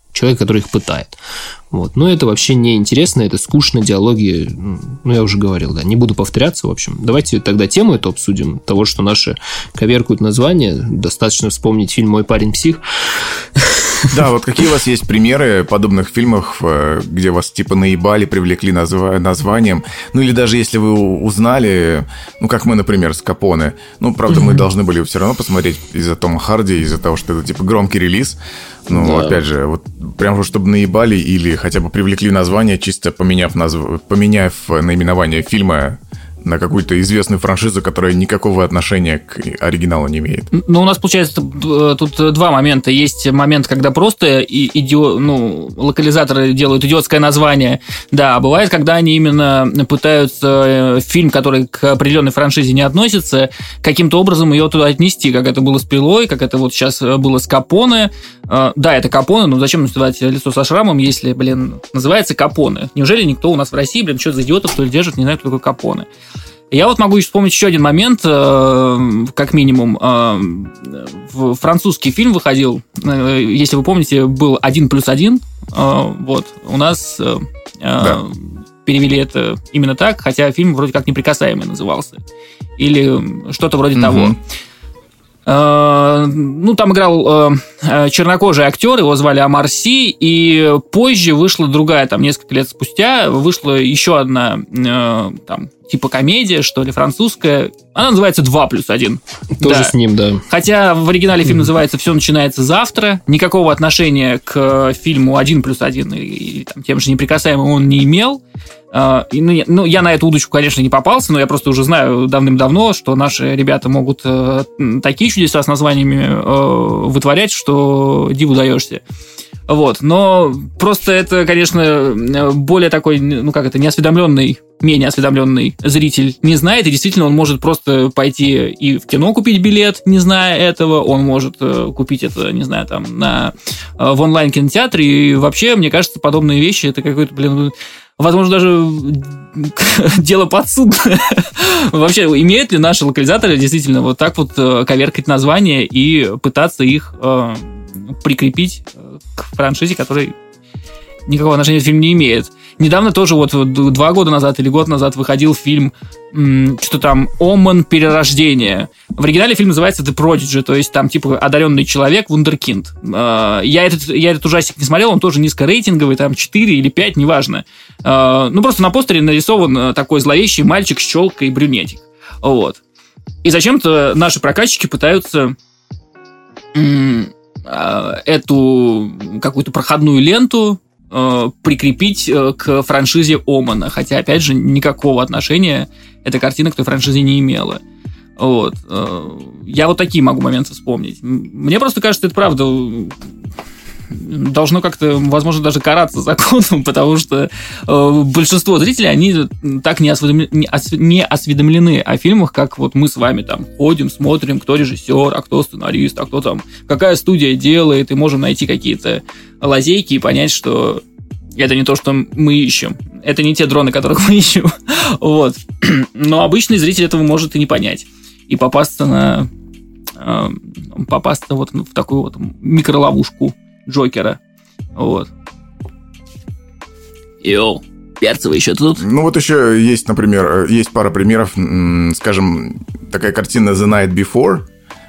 Speaker 2: человек, который их пытает. Вот. Но это вообще не интересно, это скучно, диалоги, ну, я уже говорил, да, не буду повторяться, в общем. Давайте тогда тему эту обсудим, того, что наши коверкуют название. Достаточно вспомнить фильм «Мой парень псих».
Speaker 1: Да, вот какие у вас есть примеры подобных фильмов, где вас типа наебали, привлекли назва- названием? Ну или даже если вы узнали, ну как мы, например, с Капоне. Ну, правда, mm-hmm. мы должны были все равно посмотреть из-за Тома Харди, из-за того, что это типа громкий релиз. Ну, да. Опять же, вот прям чтобы наебали или хотя бы привлекли название, чисто поменяв, назв... поменяв наименование фильма на какую-то известную франшизу, которая никакого отношения к оригиналу не имеет.
Speaker 3: Ну, у нас, получается, тут два момента. Есть момент, когда просто идио... ну, локализаторы делают идиотское название. Да, а бывает, когда они именно пытаются фильм, который к определенной франшизе не относится, каким-то образом ее туда отнести, как это было с «Пилой», как это вот сейчас было с «Капоне». Да, это «Капоне», но зачем называть лицо со шрамом, если, блин, называется «Капоне»? Неужели никто у нас в России, блин, что за идиотов, что ли, держит, не знает, кто такой «Капоне»? Я вот могу вспомнить еще один момент, как минимум. Французский фильм выходил, если вы помните, был «Один плюс один». Вот, у нас да. перевели это именно так, хотя фильм вроде как «Неприкасаемый» назывался. Или что-то вроде mm-hmm. того. Ну, там играл чернокожий актер, его звали Омар Си, и позже вышла другая, там, несколько лет спустя, вышла еще одна, там, типа комедия, что ли, французская. Она называется «Два плюс один».
Speaker 2: Тоже
Speaker 3: да.
Speaker 2: с ним, да.
Speaker 3: Хотя в оригинале фильм mm-hmm. называется «Все начинается завтра». Никакого отношения к фильму «Один плюс один» и там, тем же «Неприкасаемым» он не имел. Uh, и, ну, я, ну, я на эту удочку, конечно, не попался, но я просто уже знаю давным-давно, что наши ребята могут uh, такие чудеса с названиями uh, вытворять, что диву даешься. Вот. Но просто это, конечно, более такой, ну как это, неосведомленный, менее осведомленный зритель не знает, и действительно он может просто пойти и в кино купить билет, не зная этого, он может купить это, не знаю, там, на, в онлайн-кинотеатре, и вообще, мне кажется, подобные вещи, это какой-то, блин, возможно, даже дело подсудное. Вообще, имеют ли наши локализаторы действительно вот так вот коверкать названия и пытаться их э, прикрепить к франшизе, которой никакого отношения к фильму не имеет? Недавно тоже вот два года назад или год назад выходил фильм, что там, «Омен. Перерождение». В оригинале фильм называется «The Prodigy», то есть там типа одаренный человек, вундеркинд. Я этот, я этот ужастик не смотрел, он тоже низкорейтинговый, там четыре или пять, неважно. Ну, просто на постере нарисован такой зловещий мальчик с челкой и брюнетик. Вот. И зачем-то наши прокатчики пытаются эту какую-то проходную ленту прикрепить к франшизе Омена, хотя, опять же, никакого отношения эта картина к той франшизе не имела. Вот. Я вот такие могу моменты вспомнить. Мне просто кажется, это правда должно как-то, возможно, даже караться законом, потому что большинство зрителей, они так не осведомлены, не осведомлены о фильмах, как вот мы с вами там ходим, смотрим, кто режиссер, а кто сценарист, а кто там, какая студия делает, и можем найти какие-то лазейки и понять, что это не то, что мы ищем. Это не те дроны, которых мы ищем. Вот. Но обычный зритель этого может и не понять. И попасться на... попасться вот в такую вот микроловушку Джокера. Вот. Йоу, Перцева еще тут?
Speaker 1: Ну вот еще есть, например, есть пара примеров. Скажем, такая картина «The Night Before».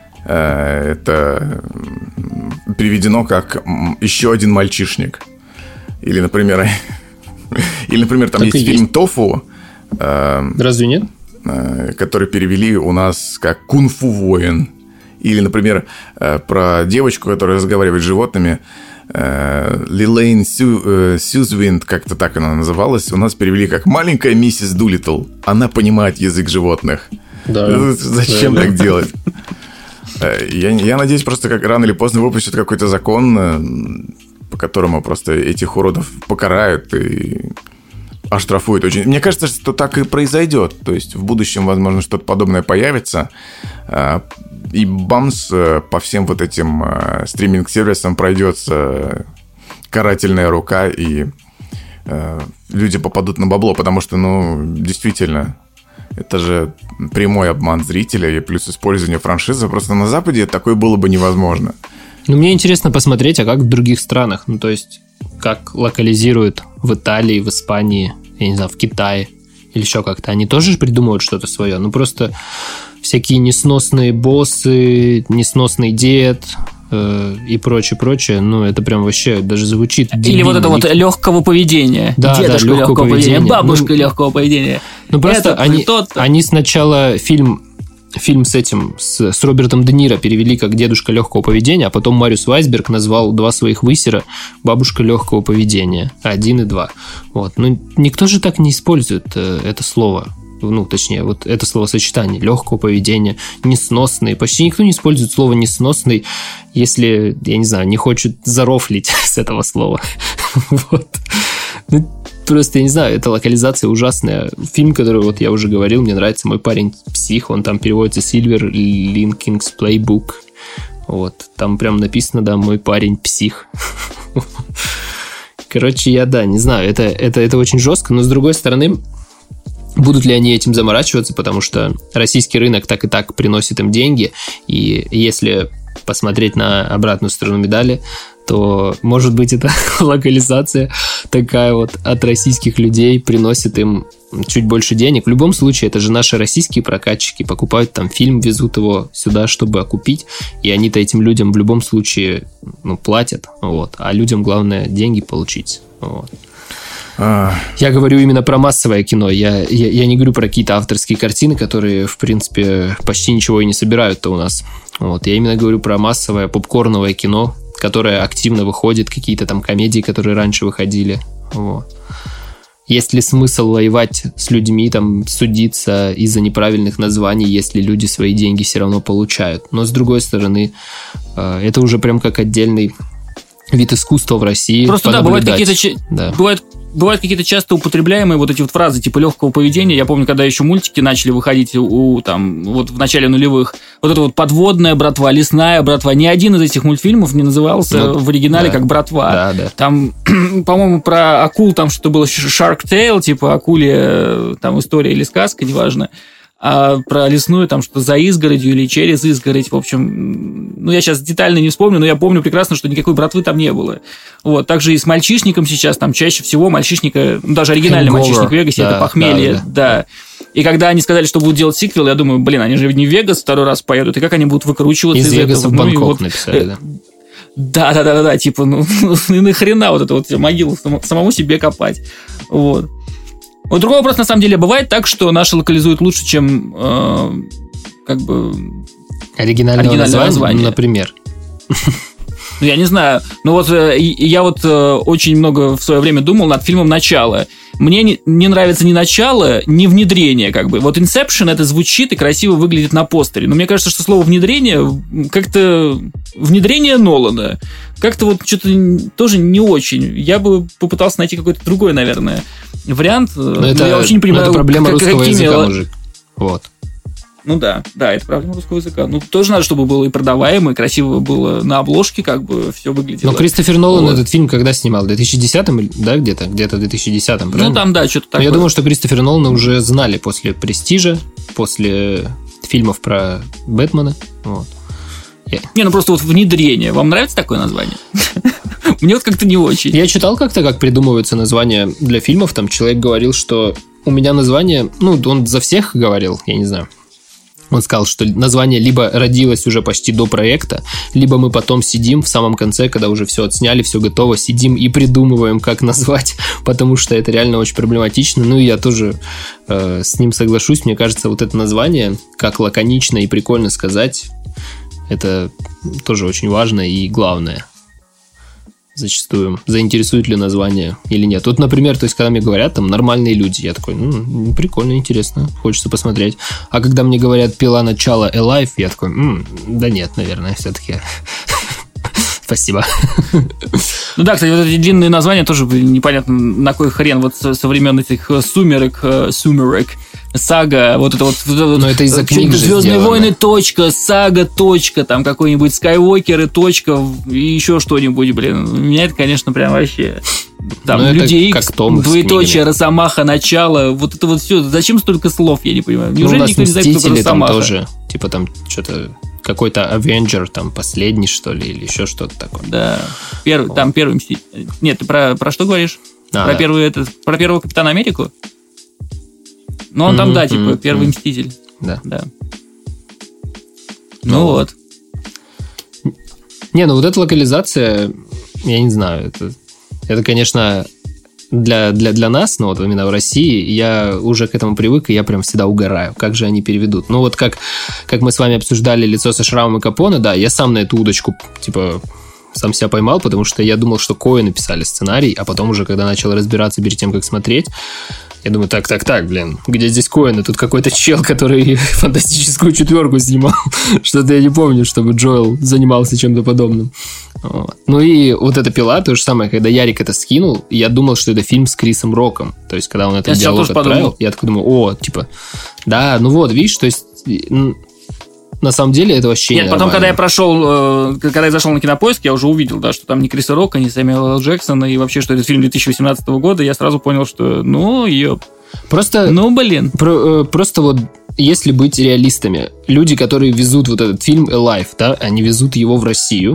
Speaker 1: Это переведено как «Еще один мальчишник». Или, например, или, например, там так есть фильм есть. «Тофу».
Speaker 2: Разве нет?
Speaker 1: Который перевели у нас как «Кунг-фу воин». Или, например, про девочку, которая разговаривает с животными, Лилейн Сю, Сьюзвинд, как-то так она называлась, у нас перевели как «Маленькая миссис Дулиттл». Она понимает язык животных. Да. Зачем да, так да. делать? Я, я надеюсь, просто как рано или поздно выпустят какой-то закон, по которому просто этих уродов покарают и оштрафуют очень. Мне кажется, что так и произойдет. То есть в будущем, возможно, что-то подобное появится. И бамс, по всем вот этим стриминг-сервисам пройдется карательная рука, и люди попадут на бабло, потому что, ну, действительно, это же прямой обман зрителя и плюс использование франшизы. Просто на Западе такое было бы невозможно.
Speaker 2: Ну, мне интересно посмотреть, а как в других странах, ну, то есть, как локализируют в Италии, в Испании, я не знаю, в Китае или еще как-то. Они тоже придумывают что-то свое, ну, просто всякие несносные боссы, несносный дед э, и прочее, прочее, ну, это прям вообще даже звучит дебильно.
Speaker 3: Или вот это вот легкого поведения.
Speaker 2: Да,
Speaker 3: дедушка
Speaker 2: да,
Speaker 3: легкого поведения, поведения, бабушка ну, легкого поведения.
Speaker 2: Ну, просто
Speaker 3: Этот,
Speaker 2: они,
Speaker 3: тот...
Speaker 2: они сначала фильм... Фильм с этим, с, с Робертом Де Ниро перевели как «Дедушка легкого поведения», а потом Мариус Вайсберг назвал два своих высера «Бабушка легкого поведения», один и два. Вот. Но никто же так не использует э, это слово. Ну, точнее, вот это словосочетание легкого поведения, несносный. Почти никто не использует слово несносный, если, я не знаю, не хочет зарофлить с этого слова. Вот. Просто, я не знаю, эта локализация ужасная. Фильм, который, вот я уже говорил, мне нравится «Мой парень псих», он там переводится Silver Linkings Playbook. Вот, там прям написано, да, «Мой парень псих». Короче, я, да, не знаю, это, это, это очень жестко, но с другой стороны, будут ли они этим заморачиваться, потому что российский рынок так и так приносит им деньги, и если посмотреть на обратную сторону медали, то, может быть, эта локализация такая вот от российских людей приносит им чуть больше денег. В любом случае, это же наши российские прокатчики покупают там фильм, везут его сюда, чтобы окупить, и они-то этим людям в любом случае ну, платят, вот. А людям главное деньги получить. Вот. А... Я говорю именно про массовое кино. Я, я, я не говорю про какие-то авторские картины, которые, в принципе, почти ничего и не собирают-то у нас. Вот. Я именно говорю про массовое попкорновое кино, которое активно выходит, какие-то там комедии, которые раньше выходили. Вот. Есть ли смысл воевать с людьми, там, судиться из-за неправильных названий, если люди свои деньги все равно получают? Но, с другой стороны, это уже прям как отдельный вид искусства в России.
Speaker 3: Просто да, бывают какие-то, да. бывают, бывают какие-то часто употребляемые вот эти вот фразы типа легкого поведения. Я помню, когда еще мультики начали выходить у, там, вот в начале нулевых, вот это вот подводная братва, лесная братва. Ни один из этих мультфильмов не назывался ну, в оригинале да. как братва.
Speaker 2: Да, да.
Speaker 3: Там, по-моему, про акул там что-то было Shark Tale, типа акулья там история или сказка, неважно. А про лесную там что за изгородью или через изгородь, в общем, ну, я сейчас детально не вспомню, но я помню прекрасно, что никакой братвы там не было. Вот, также и с мальчишником сейчас, там чаще всего мальчишника, ну, даже оригинальный Hangover. Мальчишник в Вегасе, да, это похмелье, да, да. да. И когда они сказали, что будут делать сиквел, я думаю, блин, они же не в Вегас второй раз поедут, и как они будут выкручиваться из,
Speaker 2: из Вегаса
Speaker 3: этого?
Speaker 2: в Бангкок
Speaker 3: ну, вот,
Speaker 2: написали, да.
Speaker 3: Да, да, да, да, да, типа, ну, ну нахрена вот это вот могилу самому себе копать. Вот. Вот другой вопрос, на самом деле, бывает так, что наши локализуют лучше, чем э, как бы
Speaker 2: оригинальное, оригинальное название, название, например.
Speaker 3: Ну, я не знаю. Ну, вот я вот очень много в свое время думал над фильмом «Начало». Мне не, не нравится ни начало, ни внедрение, как бы. Вот Inception это звучит и красиво выглядит на постере. Но мне кажется, что слово внедрение как-то внедрение Нолана как-то вот что-то тоже не очень. Я бы попытался найти какой-то другой, наверное, вариант. Но, но
Speaker 2: это,
Speaker 3: я очень не понимаю,
Speaker 2: это проблема
Speaker 3: как,
Speaker 2: русского
Speaker 3: какими...
Speaker 2: языка, мужик. Вот.
Speaker 3: Ну да, да, это проблема русского языка. Ну, тоже надо, чтобы было и продаваемо, и красиво было на обложке, как бы все выглядело.
Speaker 2: Но Кристофер Нолан вот. Этот фильм когда снимал? В две тысячи десятом, да, где-то? Где-то в две тысячи десятом, правильно?
Speaker 3: Ну, там, да, что-то такое.
Speaker 2: Я думаю, что Кристофера Нолана уже знали после «Престижа», после фильмов про Бэтмена. Вот. Yeah.
Speaker 3: Не, ну просто вот внедрение. Вам нравится такое название? Мне вот как-то не очень.
Speaker 2: Я читал как-то, как придумываются названия для фильмов. Там человек говорил, что у меня название... Ну, он за всех говорил, я не знаю. Он сказал, что название либо родилось уже почти до проекта, либо мы потом сидим в самом конце, когда уже все отсняли, все готово, сидим и придумываем, как назвать, потому что это реально очень проблематично. Ну и я тоже э, с ним соглашусь. Мне кажется, вот это название, как лаконично и прикольно сказать, это тоже очень важно и главное. Зачастую. Заинтересует ли название или нет. Вот, например, то есть, когда мне говорят там нормальные люди, я такой, ну, прикольно, интересно, хочется посмотреть. А когда мне говорят «Пила начало Alive», я такой, м-м, да нет, наверное, все-таки. Спасибо.
Speaker 3: Ну да, кстати, вот эти длинные названия тоже непонятно на кой хрен. Вот со времен этих «Сумерек», «Сумерек», «Сага», вот это вот...
Speaker 2: Но это из-за книг же
Speaker 3: «Звездные
Speaker 2: сделано.
Speaker 3: войны», точка, «Сага», точка, там какой-нибудь «Скайуокеры», точка, и еще что-нибудь, блин. Меня это, конечно, прям вообще... Там
Speaker 2: ну,
Speaker 3: Люди Икс, двоеточие, Росомаха, начало, вот это вот все. Зачем столько слов, я не понимаю. Неужели
Speaker 2: ну,
Speaker 3: никто не знает, кто такой Росомаха?
Speaker 2: Там тоже, типа там что-то... какой-то Avenger, там, последний, что ли, или еще что-то такое.
Speaker 3: Да, первый, там первый Мститель. Нет, ты про, про что говоришь?
Speaker 2: А,
Speaker 3: про,
Speaker 2: да.
Speaker 3: первый, этот, про первого Капитана Америку? Ну, он mm-hmm, там, да, типа, mm-hmm. первый Мститель.
Speaker 2: Да.
Speaker 3: да. Ну, ну вот.
Speaker 2: Не, ну вот эта локализация, я не знаю, это, это конечно, для, для, для нас, ну вот именно в России, я уже к этому привык, и я прям всегда угораю, как же они переведут. Ну вот как, как мы с вами обсуждали «Лицо со шрамом» и Капоне, да, я сам на эту удочку, типа... сам себя поймал, потому что я думал, что Коэны писали сценарий, а потом уже, когда начал разбираться перед тем, как смотреть, я думаю, так, так, так, блин, где здесь Коэны? Тут какой-то чел, который фантастическую четверку снимал. Что-то я не помню, чтобы Джоэл занимался чем-то подобным. Вот. Ну и вот эта «Пила», то же самое, когда Ярик это скинул, я думал, что это фильм с Крисом Роком. То есть, когда он этот
Speaker 3: я
Speaker 2: диалог отправил, подумал. Я такой думаю, о, типа, да, ну вот, видишь, то есть... На самом деле это вообще
Speaker 3: Нет, потом, когда я прошел, когда я зашел на Кинопоиск, я уже увидел, да, что там не Криса Рока, не Сэмюэла Л. Джексона, и вообще, что это фильм две тысячи восемнадцатого года, я сразу понял, что, ну, ее...
Speaker 2: Просто...
Speaker 3: Ну, блин.
Speaker 2: Про, просто вот, если быть реалистами, люди, которые везут вот этот фильм Alive, да, они везут его в Россию,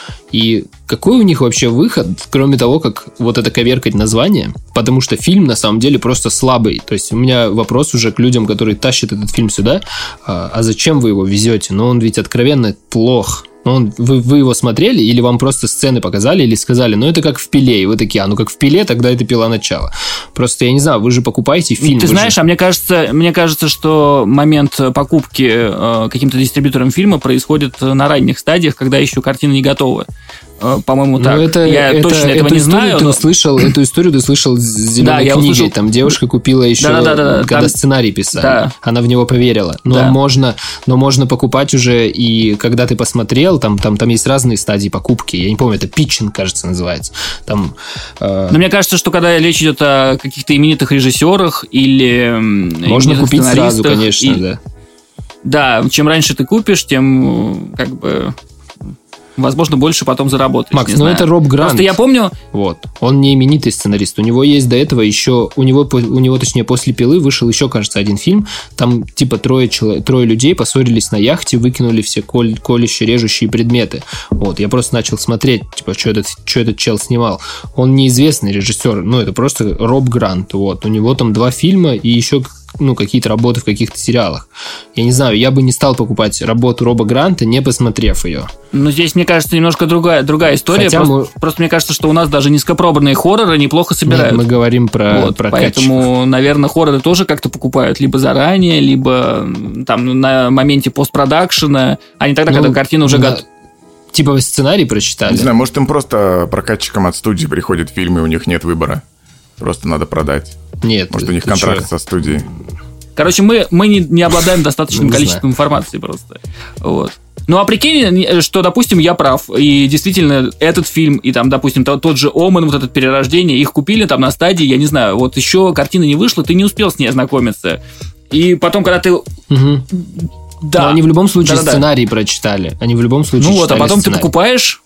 Speaker 2: и какой у них вообще выход, кроме того, как вот это коверкать название, потому что фильм на самом деле просто слабый. То есть у меня вопрос уже к людям, которые тащат этот фильм сюда, а, а зачем вы его везете? Ну, он ведь откровенно плох. Он, вы, вы его смотрели, или вам просто сцены показали, или сказали, ну, это как в «Пиле», и вы такие, а ну, как в «Пиле», тогда это «Пила» начало. Просто, я не знаю, вы же покупаете фильм.
Speaker 3: Ты знаешь,
Speaker 2: же...
Speaker 3: а мне кажется, мне кажется, что момент покупки э, каким-то дистрибьютором фильма происходит на ранних стадиях, когда еще картина не готова. По-моему, так.
Speaker 2: Это,
Speaker 3: я
Speaker 2: это,
Speaker 3: точно этого не знаю.
Speaker 2: Ты
Speaker 3: но...
Speaker 2: услышал, эту историю ты слышал с «Зеленой
Speaker 3: да,
Speaker 2: книгой».
Speaker 3: Услышал...
Speaker 2: Там девушка купила еще,
Speaker 3: да, да, да, да,
Speaker 2: когда
Speaker 3: там...
Speaker 2: сценарий писали.
Speaker 3: Да.
Speaker 2: Она в него поверила. Но,
Speaker 3: да.
Speaker 2: можно, но можно покупать уже, и когда ты посмотрел, там, там, там есть разные стадии покупки. Я не помню, это питчинг, кажется, называется. Там, э...
Speaker 3: Но мне кажется, что когда речь идет о каких-то именитых режиссерах или
Speaker 2: можно купить сразу, конечно,
Speaker 3: и...
Speaker 2: да.
Speaker 3: Да, чем раньше ты купишь, тем как бы... возможно, больше потом заработаешь.
Speaker 2: Макс, ну это Роб Грант.
Speaker 3: Просто я помню...
Speaker 2: Вот. Он не именитый сценарист. У него есть до этого еще... У него, у него точнее, после «Пилы» вышел еще, кажется, один фильм. Там, типа, трое, человек, трое людей поссорились на яхте, выкинули все коль, колющие, режущие предметы. Вот. Я просто начал смотреть, типа, что этот, что этот чел снимал. Он неизвестный режиссер. Ну, это просто Роб Грант. Вот. У него там два фильма и еще... ну, какие-то работы в каких-то сериалах. Я не знаю, я бы не стал покупать работу Роба Гранта, не посмотрев ее.
Speaker 3: Ну, здесь, мне кажется, немножко другая, другая история.
Speaker 2: Хотя
Speaker 3: просто,
Speaker 2: мы...
Speaker 3: просто мне кажется, что у нас даже низкопробные хорроры неплохо собирают.
Speaker 2: Нет, мы говорим про,
Speaker 3: вот,
Speaker 2: про
Speaker 3: поэтому,
Speaker 2: качество.
Speaker 3: наверное, хорроры тоже как-то покупают либо заранее, либо там на моменте постпродакшена, а не тогда, ну, когда картина уже
Speaker 2: да.
Speaker 3: готова.
Speaker 2: Типа вы сценарий прочитали?
Speaker 1: Не знаю, может, им просто прокатчикам от студии приходит фильм, и у них нет выбора. Просто надо продать.
Speaker 2: Нет.
Speaker 1: Может, у них контракт
Speaker 2: что?
Speaker 1: со студией.
Speaker 3: Короче, мы, мы не, не обладаем достаточным
Speaker 2: не
Speaker 3: количеством
Speaker 2: знаю.
Speaker 3: информации просто. Вот. Ну, а прикинь, что, допустим, я прав, и действительно этот фильм, и там, допустим, тот, тот же «Омен», вот это «Перерождение», их купили там на стадии, я не знаю, вот еще картина не вышла, ты не успел с ней ознакомиться. И потом, когда ты...
Speaker 2: Угу.
Speaker 3: Да.
Speaker 2: Но они в любом случае
Speaker 3: Да-да-да.
Speaker 2: сценарий прочитали. Они в любом случае
Speaker 3: Ну вот, а потом
Speaker 2: сценарий.
Speaker 3: ты покупаешь,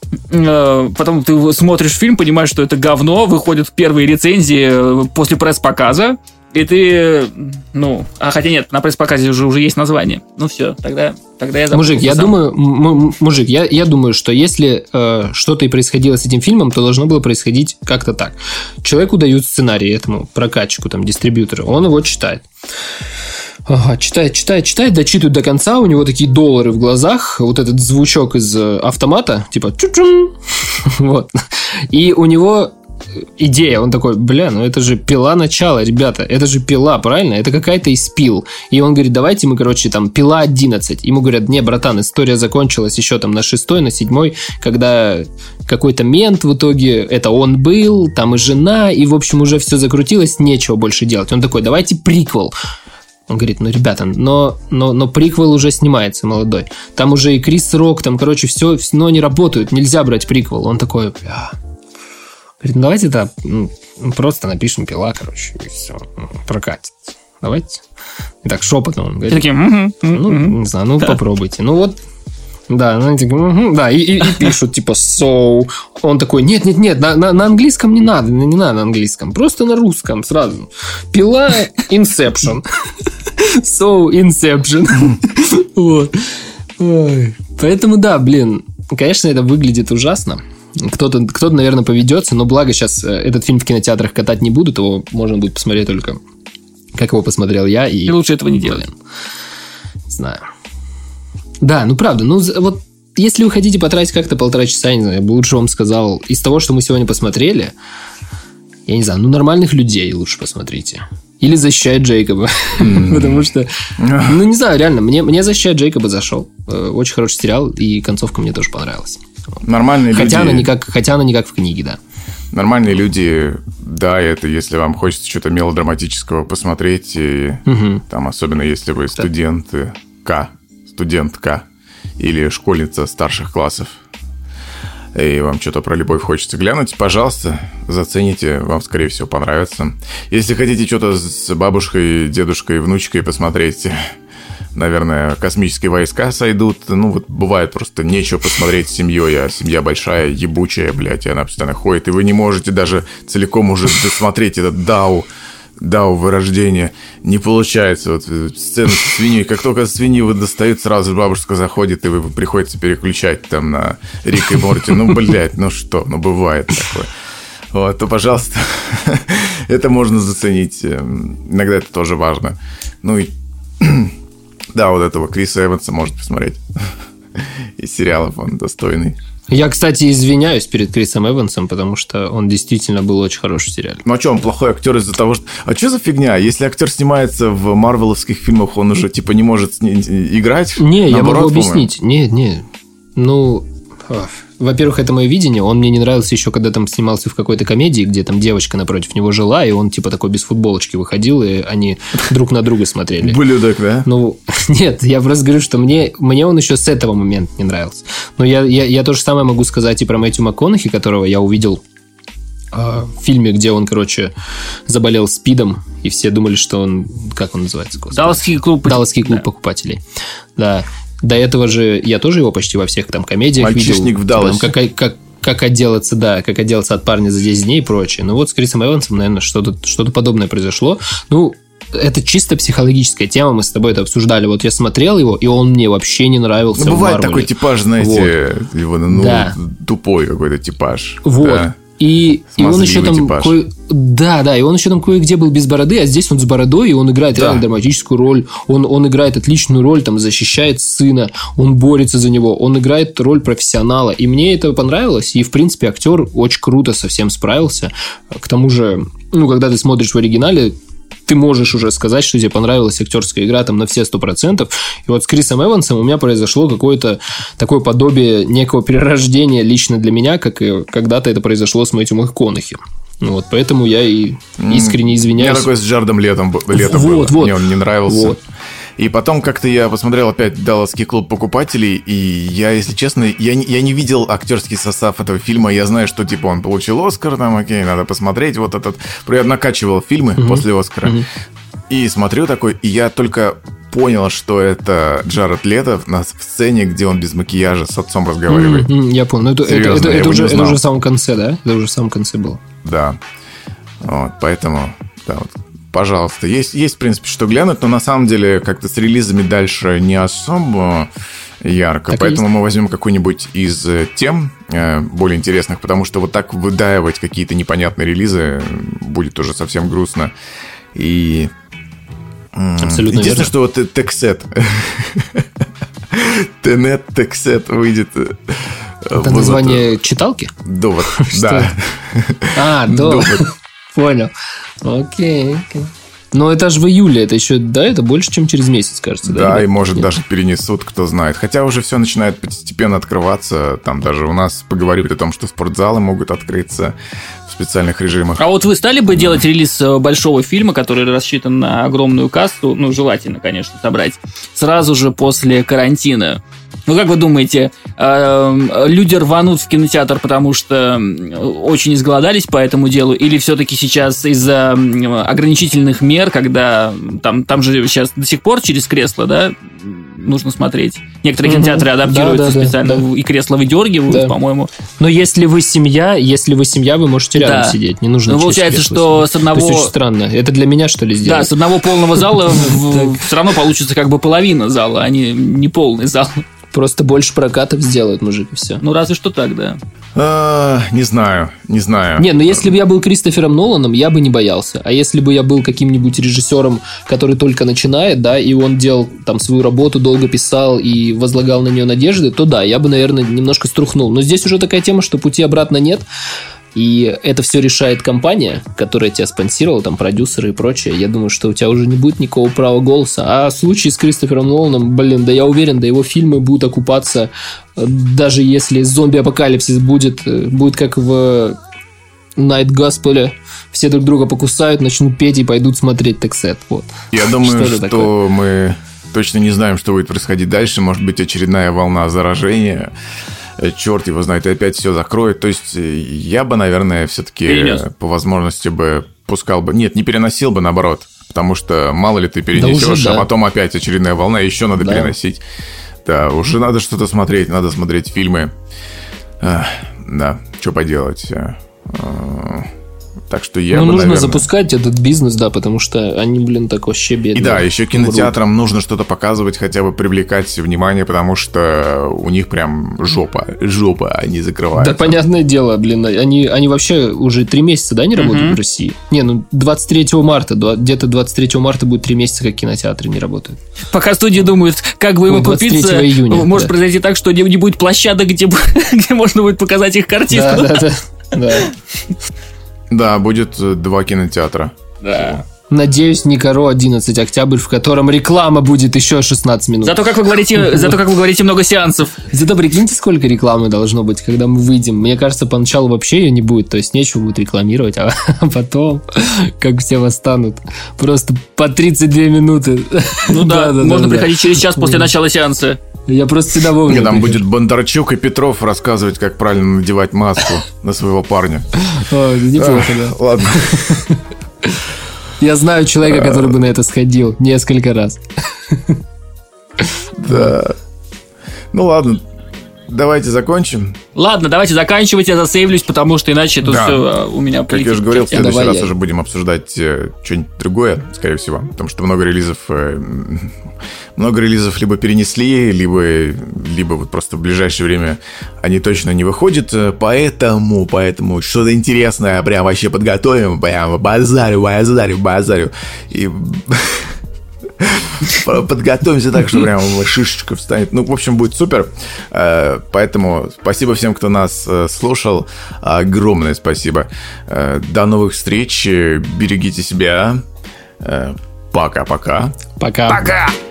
Speaker 3: э, потом ты смотришь фильм, понимаешь, что это говно, выходят первые рецензии после пресс-показа, и ты, ну, а хотя нет, на пресс-показе уже, уже есть название. Ну все, тогда, тогда я запутался
Speaker 2: Мужик, я
Speaker 3: сам.
Speaker 2: думаю, м- мужик, я, я думаю, что если э, что-то и происходило с этим фильмом, то должно было происходить как-то так. Человеку дают сценарий этому прокатчику, там, дистрибьютору, он его читает. Ага, читает, читает, читает, дочитывает до конца, у него такие доллары в глазах, вот этот звучок из автомата, типа чу-чум, вот. И у него идея, он такой, бля, ну это же «Пила» начало, ребята, это же «Пила», правильно? Это какая-то из «Пил». И он говорит, давайте мы, короче, там, «Пила одиннадцать». Ему говорят, не, братан, история закончилась еще там на шестой, на седьмой, когда какой-то мент в итоге, это он был, там и жена, и, в общем, уже все закрутилось, нечего больше делать. Он такой, давайте приквел. Он говорит, ну, ребята, но, но, но приквел уже снимается, молодой. Там уже и Крис Рок, там, короче, все, но не работают, нельзя брать приквел. Он такой, бля... Говорит, ну, давайте это ну, просто напишем «Пила», короче, и все, прокатит. Давайте. И так шепотом он говорит.
Speaker 3: Такие, угу,
Speaker 2: ну,
Speaker 3: угу.
Speaker 2: не знаю, ну,
Speaker 3: да.
Speaker 2: попробуйте. Ну, вот, да, ну, такие, угу, да, и, и, и пишут, типа, so. Он такой, нет-нет-нет, на, на, на английском не надо, не надо на английском, просто на русском сразу. «Пила», Inception. So, Inception. Вот. Ой. Поэтому, да, блин, конечно, это выглядит ужасно. Кто-то, кто-то, наверное, поведется, но благо сейчас этот фильм в кинотеатрах катать не будут, его можно будет посмотреть только, как его посмотрел я. И,
Speaker 3: и лучше этого не делать.
Speaker 2: Не знаю. Да, ну правда, ну вот если вы хотите потратить как-то полтора часа, не знаю, я бы лучше вам сказал, из того, что мы сегодня посмотрели, я не знаю, ну нормальных людей лучше посмотрите. Или «Защищает Джейкоба». Mm. Потому что, ну не знаю, реально, мне, мне «Защищает Джейкоба» зашел. Очень хороший сериал, и концовка мне тоже понравилась.
Speaker 1: Нормальные
Speaker 2: хотя
Speaker 1: люди...
Speaker 2: Она не как, хотя она не как в книге, да.
Speaker 1: Нормальные люди, да, это если вам хочется что-то мелодраматического посмотреть, и угу. там особенно если вы студенты К, студентка или школьница старших классов, и вам что-то про любовь хочется глянуть, пожалуйста, зацените, вам, скорее всего, понравится. Если хотите что-то с бабушкой, дедушкой, внучкой посмотреть, наверное, «Космические войска» сойдут. Ну, вот бывает просто нечего посмотреть с семьей, а семья большая, ебучая, блядь, и она постоянно ходит, и вы не можете даже целиком уже досмотреть этот Дау, Дау вырождение. Не получается. Вот сцена с свиньей. Как только свиньи вы достают, сразу бабушка заходит, и вы приходится переключать там на Рик и Морти. Ну, блядь, ну что, ну бывает такое. Вот, то, пожалуйста, это можно заценить. Иногда это тоже важно. Ну и да, вот этого Криса Эванса можно посмотреть. Из сериалов он достойный.
Speaker 2: Я, кстати, извиняюсь перед Крисом Эвансом, потому что он действительно был очень хороший в сериале.
Speaker 1: Ну а что, он плохой актер из-за того, что... А что за фигня? Если актер снимается в марвеловских фильмах, он уже типа не может играть?
Speaker 2: Не,
Speaker 1: наоборот,
Speaker 2: я могу объяснить. По-моему. Нет, нет. Ну... Во-первых, это мое видение. Он мне не нравился еще, когда там снимался в какой-то комедии, где там девочка напротив него жила, и он типа такой без футболочки выходил, и они друг на друга смотрели.
Speaker 1: Блюдок, да?
Speaker 2: Ну, нет, я просто говорю, что мне, мне он еще с этого момента не нравился. Но я, я, я то же самое могу сказать и про Мэтью МакКонахи, которого я увидел э, в фильме, где он, короче, заболел СПИДом, и все думали, что он... Как он называется?
Speaker 3: Далласский клуб,
Speaker 2: Далласский клуб да. покупателей. Да. До этого же я тоже его почти во всех там комедиях
Speaker 1: Мальчишник
Speaker 2: видел.
Speaker 1: Мальчишник в Далласе.
Speaker 2: Там, как, как, как отделаться, да, как отделаться от парня за десять дней и прочее. Ну вот с Крисом Эвансом, наверное, что-то, что-то подобное произошло. Ну, это чисто психологическая тема, мы с тобой это обсуждали. Вот я смотрел его, и он мне вообще не нравился.
Speaker 1: Ну, бывает такой типаж, знаете, вот. его, ну, да. тупой какой-то типаж.
Speaker 2: Вот.
Speaker 1: Да.
Speaker 2: И, и он еще там кое... да, да, и он еще там кое-где был без бороды, а здесь он с бородой, и он играет да. реально драматическую роль. Он, он играет отличную роль, там защищает сына, он борется за него, он играет роль профессионала. И мне это понравилось. И, в принципе, актер очень круто совсем справился. К тому же, ну, когда ты смотришь в оригинале, ты можешь уже сказать, что тебе понравилась актерская игра там на все сто процентов. И вот с Крисом Эвансом у меня произошло какое-то такое подобие некого перерождения лично для меня, как и когда-то это произошло с Мэтью МакКонахи. Вот, поэтому я и искренне извиняюсь.
Speaker 1: У меня такое с Джаредом Летом, Летом
Speaker 2: вот,
Speaker 1: было.
Speaker 2: Вот.
Speaker 1: Мне он не нравился.
Speaker 2: Вот.
Speaker 1: И потом как-то я посмотрел опять «Далласский клуб покупателей», и я, если честно, я не, я не видел актерский состав этого фильма. Я знаю, что типа он получил «Оскар», там, окей, надо посмотреть вот этот. Я накачивал фильмы mm-hmm. после «Оскара». Mm-hmm. И смотрю такой, и я только понял, что это Джаред Лето на сцене, где он без макияжа с отцом разговаривает.
Speaker 2: Mm-hmm. Я понял. Это, Серьезно, это, это, это, уже, это уже в самом конце, да? Это уже в самом конце было.
Speaker 1: Да. Вот, поэтому, да, вот. Пожалуйста. Есть, есть, в принципе, что глянуть, но на самом деле как-то с релизами дальше не особо ярко. Так поэтому мы возьмем какую-нибудь из тем э, более интересных, потому что вот так выдаивать какие-то непонятные релизы будет уже совсем грустно. И...
Speaker 2: Абсолютно
Speaker 1: единственное,
Speaker 2: верно.
Speaker 1: что вот Тексет. Тенет Тексет выйдет.
Speaker 2: Это название читалки?
Speaker 1: Довод, да.
Speaker 2: А, довод. Понял. Окей, окей. Но это же в июле, это еще, да, это больше, чем через месяц, кажется.
Speaker 1: Да,
Speaker 2: да
Speaker 1: и может Нет. даже перенесут, кто знает. Хотя уже все начинает постепенно открываться. Там даже у нас поговорили о том, что спортзалы могут открыться в специальных режимах.
Speaker 3: А вот вы стали бы делать релиз большого фильма, который рассчитан на огромную кассу, ну, желательно, конечно, собрать, сразу же после карантина? Ну, как вы думаете, люди рванут в кинотеатр, потому что очень изголодались по этому делу, или все-таки сейчас из-за ограничительных мер, когда там, там же сейчас до сих пор через кресло, да, нужно смотреть. Некоторые угу. кинотеатры адаптируются да, да, специально, да, да. и кресло выдергивают, да. по-моему.
Speaker 2: Но если вы семья, если вы семья, вы можете рядом да. сидеть, не нужно.
Speaker 3: Ну, получается, что с одного...
Speaker 2: То есть, очень странно. Это для меня, что ли, сделать?
Speaker 3: Да, с одного полного зала все равно получится как бы половина зала, а не полный зал.
Speaker 2: Просто больше прокатов сделает мужик, и все.
Speaker 3: Ну, разве что так, да.
Speaker 1: А, не знаю, не знаю.
Speaker 2: Не, ну если бы я был Кристофером Ноланом, я бы не боялся. А если бы я был каким-нибудь режиссером, который только начинает, да, и он делал там свою работу, долго писал и возлагал на нее надежды, то да, я бы, наверное, немножко струхнул. Но здесь уже такая тема, что пути обратно нет. И это все решает компания, которая тебя спонсировала, там, продюсеры и прочее. Я думаю, что у тебя уже не будет никакого права голоса. А в случае с Кристофером Ноланом, блин, да я уверен, да его фильмы будут окупаться, даже если зомби-апокалипсис будет, будет как в Night Gospel. Все друг друга покусают, начнут петь и пойдут смотреть Тексет. Вот.
Speaker 1: Я думаю, что, что мы точно не знаем, что будет происходить дальше. Может быть, очередная волна заражения. Черт его знает, и опять все закроет. То есть я бы, наверное, все-таки перенес. По возможности бы пускал бы... Нет, не переносил бы, наоборот. Потому что мало ли ты перенесешь, да уже, да. А потом опять очередная волна, еще надо да. переносить. Да, уже надо что-то смотреть, надо смотреть фильмы. А, да, что поделать. А, так что я
Speaker 2: ну,
Speaker 1: бы,
Speaker 2: нужно
Speaker 1: наверное...
Speaker 2: запускать этот бизнес, да, потому что они, блин, так вообще бедные.
Speaker 1: И да, еще кинотеатрам умрут. Нужно что-то показывать, хотя бы привлекать внимание, потому что у них прям жопа, жопа, они закрываются.
Speaker 2: Да, понятное дело, блин, они, они вообще уже три месяца, да, не работают mm-hmm. в России? Не, ну, двадцать третьего марта, где-то двадцать третьего марта будет три месяца, как кинотеатры не работают.
Speaker 3: Пока студии думают, как бы им окупиться, июня, может да. произойти так, что не будет площадок, где, где можно будет показать их картинку.
Speaker 2: Да, да, да.
Speaker 1: Да, будет два кинотеатра.
Speaker 3: Да.
Speaker 2: Надеюсь, Никаро одиннадцать октябрь, в котором реклама будет еще шестнадцать минут.
Speaker 3: Зато, как вы говорите, зато, как вы говорите, много сеансов.
Speaker 2: Зато прикиньте, сколько рекламы должно быть, когда мы выйдем. Мне кажется, поначалу вообще ее не будет, то есть нечего будет рекламировать, а потом, как все восстанут, просто по тридцать две минуты.
Speaker 3: Ну да, да, да можно да, приходить да. через час после начала сеанса.
Speaker 2: Я просто всегда вовремя.
Speaker 1: Там будет Бондарчук и Петров рассказывать, как правильно надевать маску на своего парня.
Speaker 2: О, неплохо, да.
Speaker 1: Ладно.
Speaker 2: Я знаю человека, который бы на это сходил несколько раз.
Speaker 1: Да. Ну ладно, давайте закончим.
Speaker 3: Ладно, давайте заканчивать, я засейвлюсь, потому что иначе тут да. все у меня полетит.
Speaker 1: Как я уже говорил, в следующий Давай раз я. уже будем обсуждать э, что-нибудь другое, скорее всего. Потому что много релизов э, Много релизов либо перенесли, либо, либо вот просто в ближайшее время они точно не выходят. Поэтому, поэтому что-то интересное прям вообще подготовим. Прям базарю, базарю, базарю. И... подготовимся так, что прям шишечка встанет. Ну, в общем, будет супер. Поэтому спасибо всем, кто нас слушал. Огромное спасибо. До новых встреч. Берегите себя. Пока-пока.
Speaker 2: Пока.
Speaker 3: Пока.